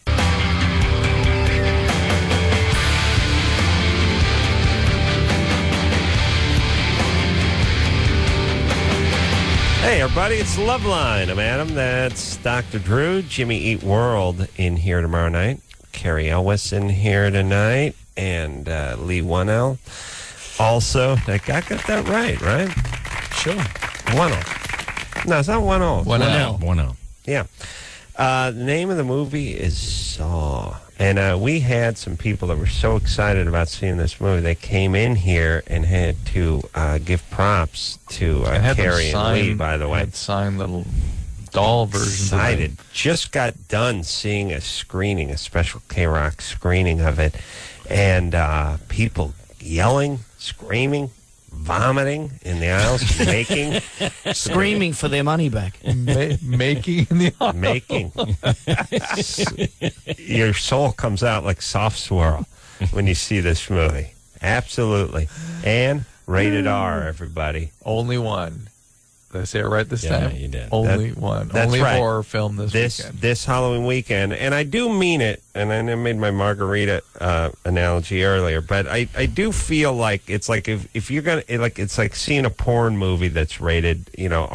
Hey, everybody, it's Loveline. I'm Adam. That's Dr. Drew. Jimmy Eat World in here tomorrow night. Carrie Elwes in here tonight. And Lee 1L. Also, I got that right? Sure. 1L. No, it's not 1L. 1L. Yeah. The name of the movie is Saw. And we had some people that were so excited about seeing this movie. They came in here and had to give props to Carrie and Lee, by the way. Had signed little doll versions. Excited. Just got done seeing a screening, a special K-Rock screening of it. And people yelling, screaming, vomiting in the aisles, making, screaming for their money back, making in the aisle. Making. Your soul comes out like soft swirl when you see this movie. Absolutely. And rated R, everybody. Only one. Did I say it right this time? Yeah, you did. Only one. That's Only right. horror film this weekend. This Halloween weekend. And I do mean it, and I made my margarita analogy earlier, but I do feel like it's like if you're going to, like, it's like seeing a porn movie that's rated, you know,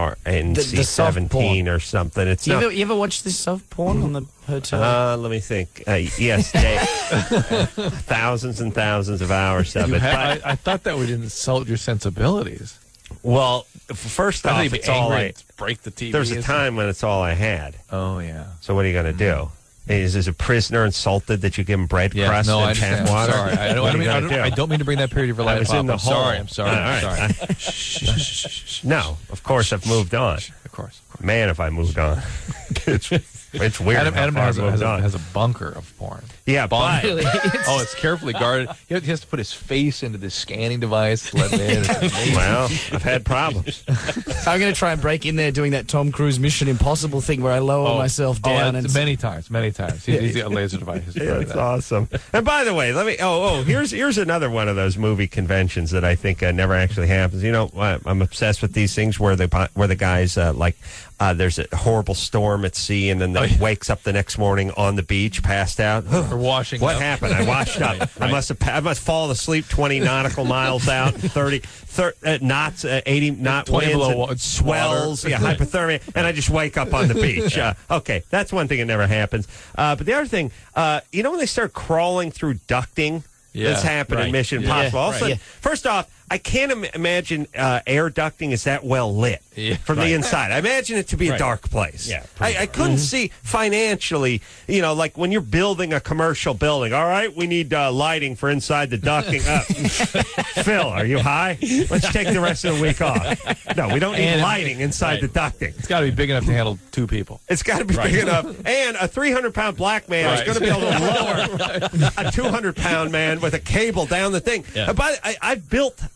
NC-17 or something. It's you ever watch this soft porn on the hotel? Let me think. Yes, Dave. Thousands and thousands of hours of it. I thought that would insult your sensibilities. Well, first off, it's all break the TV. There's a time when it's all I had. Oh yeah. So what are you going to do? Is a prisoner insulted that you give him bread crust and tap water? Sorry, I don't mean to bring that period of your life up. I'm sorry. I'm sorry. No, of course I've moved on. Of course. Man, if I moved on. It's weird. Adam has a bunker of porn. Yeah, but it's carefully guarded. He has to put his face into this scanning device to let him in. Well, I've had problems. I'm going to try and break in there doing that Tom Cruise Mission Impossible thing where I lower myself down. And many times. He's got laser devices. It's awesome. And by the way, let me. Here's another one of those movie conventions that I think never actually happens. You know, I'm obsessed with these things where the guys there's a horrible storm at sea, and then they wakes up the next morning on the beach, passed out. Or washing what up. happened? I washed up. Right. I must fall asleep 20 nautical miles out, 30 knots, 80 knot winds, swells, hypothermia, and I just wake up on the beach. Okay, that's one thing that never happens. But the other thing, you know when they start crawling through ducting? That's happened in Mission Impossible. All of a sudden, first off, I can't imagine air ducting is that well lit from the inside. I imagine it to be a dark place. Yeah, I couldn't see financially, you know, like when you're building a commercial building. All right, we need lighting for inside the ducting. Phil, are you high? Let's take the rest of the week oa. No, we don't need lighting inside the ducting. It's got to be big enough to handle 2 people. It's got to be big enough. And a 300-pound black man is going to be able to lower a 200-pound man with a cable down the thing. Yeah. But I've built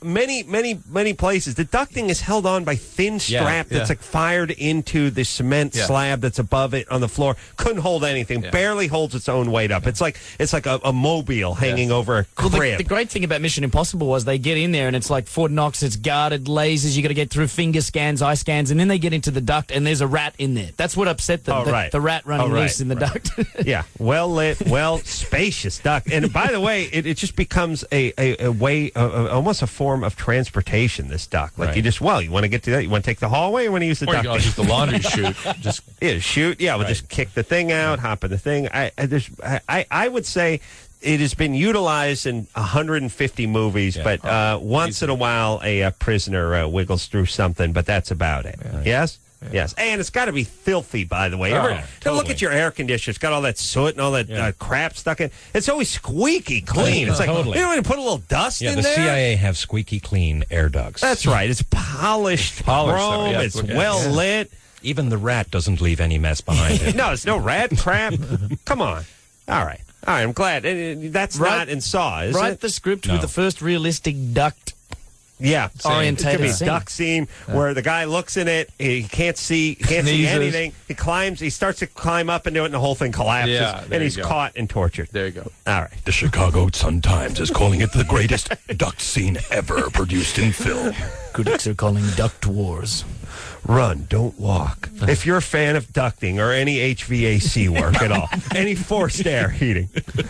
many places, the ducting is held on by thin strap that's like fired into the cement slab that's above it on the floor. Couldn't hold anything. Barely holds its own weight up. It's like a mobile hanging over a crib. Well, the great thing about Mission Impossible was they get in there and it's like Fort Knox. It's guarded lasers. You got to get through finger scans, eye scans, and then they get into the duct and there's a rat in there. That's what upset them. The rat running loose in the duct. Yeah, well lit, spacious duct. And by the way, it just becomes a way, almost a form of transportation. This duct, like you want to get to that. You want to take the hallway, or want to use the duct? You can use the laundry chute. Shoot. Yeah, we'll just kick the thing out, hop in the thing. I would say it has been utilized in 150 movies, but once in a while a prisoner wiggles through something, but that's about it. Yes? Yes. And it's got to be filthy, by the way. Look at your air conditioner. It's got all that soot and all that crap stuck in. It's always squeaky clean. It's like, you don't want to put a little dust in there? Yeah, the CIA have squeaky clean air ducts. That's right. It's polished chrome. It's well lit. Even the rat doesn't leave any mess behind it. No, it's no rat crap. Come on. All right, I'm glad. That's not in Saw, is it? Write the script with the first realistic duct. Yeah, orientated. It could be a duct scene where the guy looks in it, he can't see anything. He starts to climb up into it, and the whole thing collapses, and he's caught and tortured. There you go. All right. The Chicago Sun-Times is calling it the greatest duct scene ever produced in film. Critics are calling Duct Wars. Run, don't walk. If you're a fan of ducting or any HVAC work at all, any forced air heating.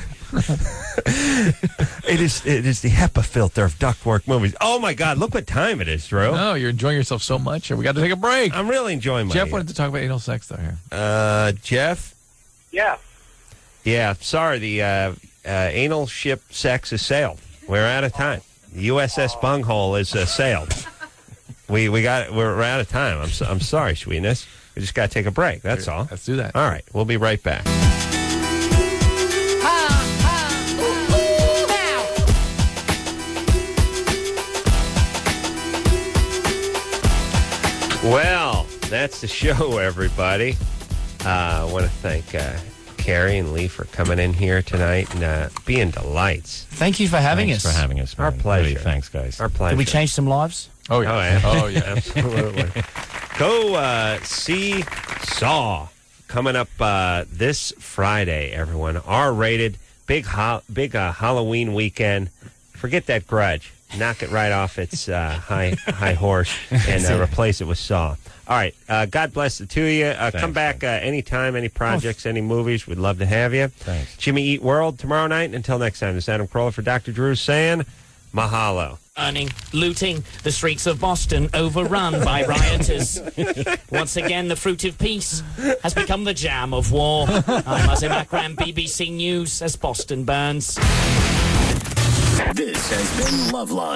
It is the HEPA filter of ductwork movies. Oh my God! Look what time it is, Drew. No, you're enjoying yourself so much. We got to take a break. I'm really enjoying my. Jeff wanted to talk about anal sex, though. Here, Jeff. Yeah. Sorry, the anal ship sex is sailed. We're out of time. The USS Bunghole is sailed. We're out of time. I'm sorry, sweetness. We just got to take a break. That's all. Let's do that. All right, we'll be right back. Well, that's the show, everybody. I want to thank Carrie and Lee for coming in here tonight and being delights. Thank you for having us. Thanks for having us. Our pleasure. Really, thanks, guys. Our pleasure. Did we change some lives? Oh, yeah. Oh, yeah. Absolutely. Go see Saw coming up this Friday, everyone. R-rated, big Halloween weekend. Forget that Grudge. Knock it right off its high horse and replace it with Saw. All right. God bless the two of you. Come back anytime, any projects, any movies. We'd love to have you. Thanks. Jimmy Eat World tomorrow night. Until next time, this is Adam Carolla for Dr. Drew saying mahalo. Looting the streets of Boston overrun by rioters. Once again, the fruit of peace has become the jam of war. I'm Azim Akram, BBC News, as Boston burns. This has been Loveline.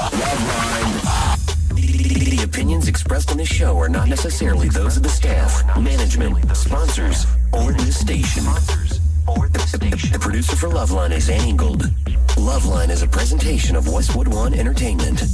The opinions expressed on this show are not necessarily those of the staff, management, sponsors, or this station. The producer for Loveline is Angled. Loveline is a presentation of Westwood One Entertainment.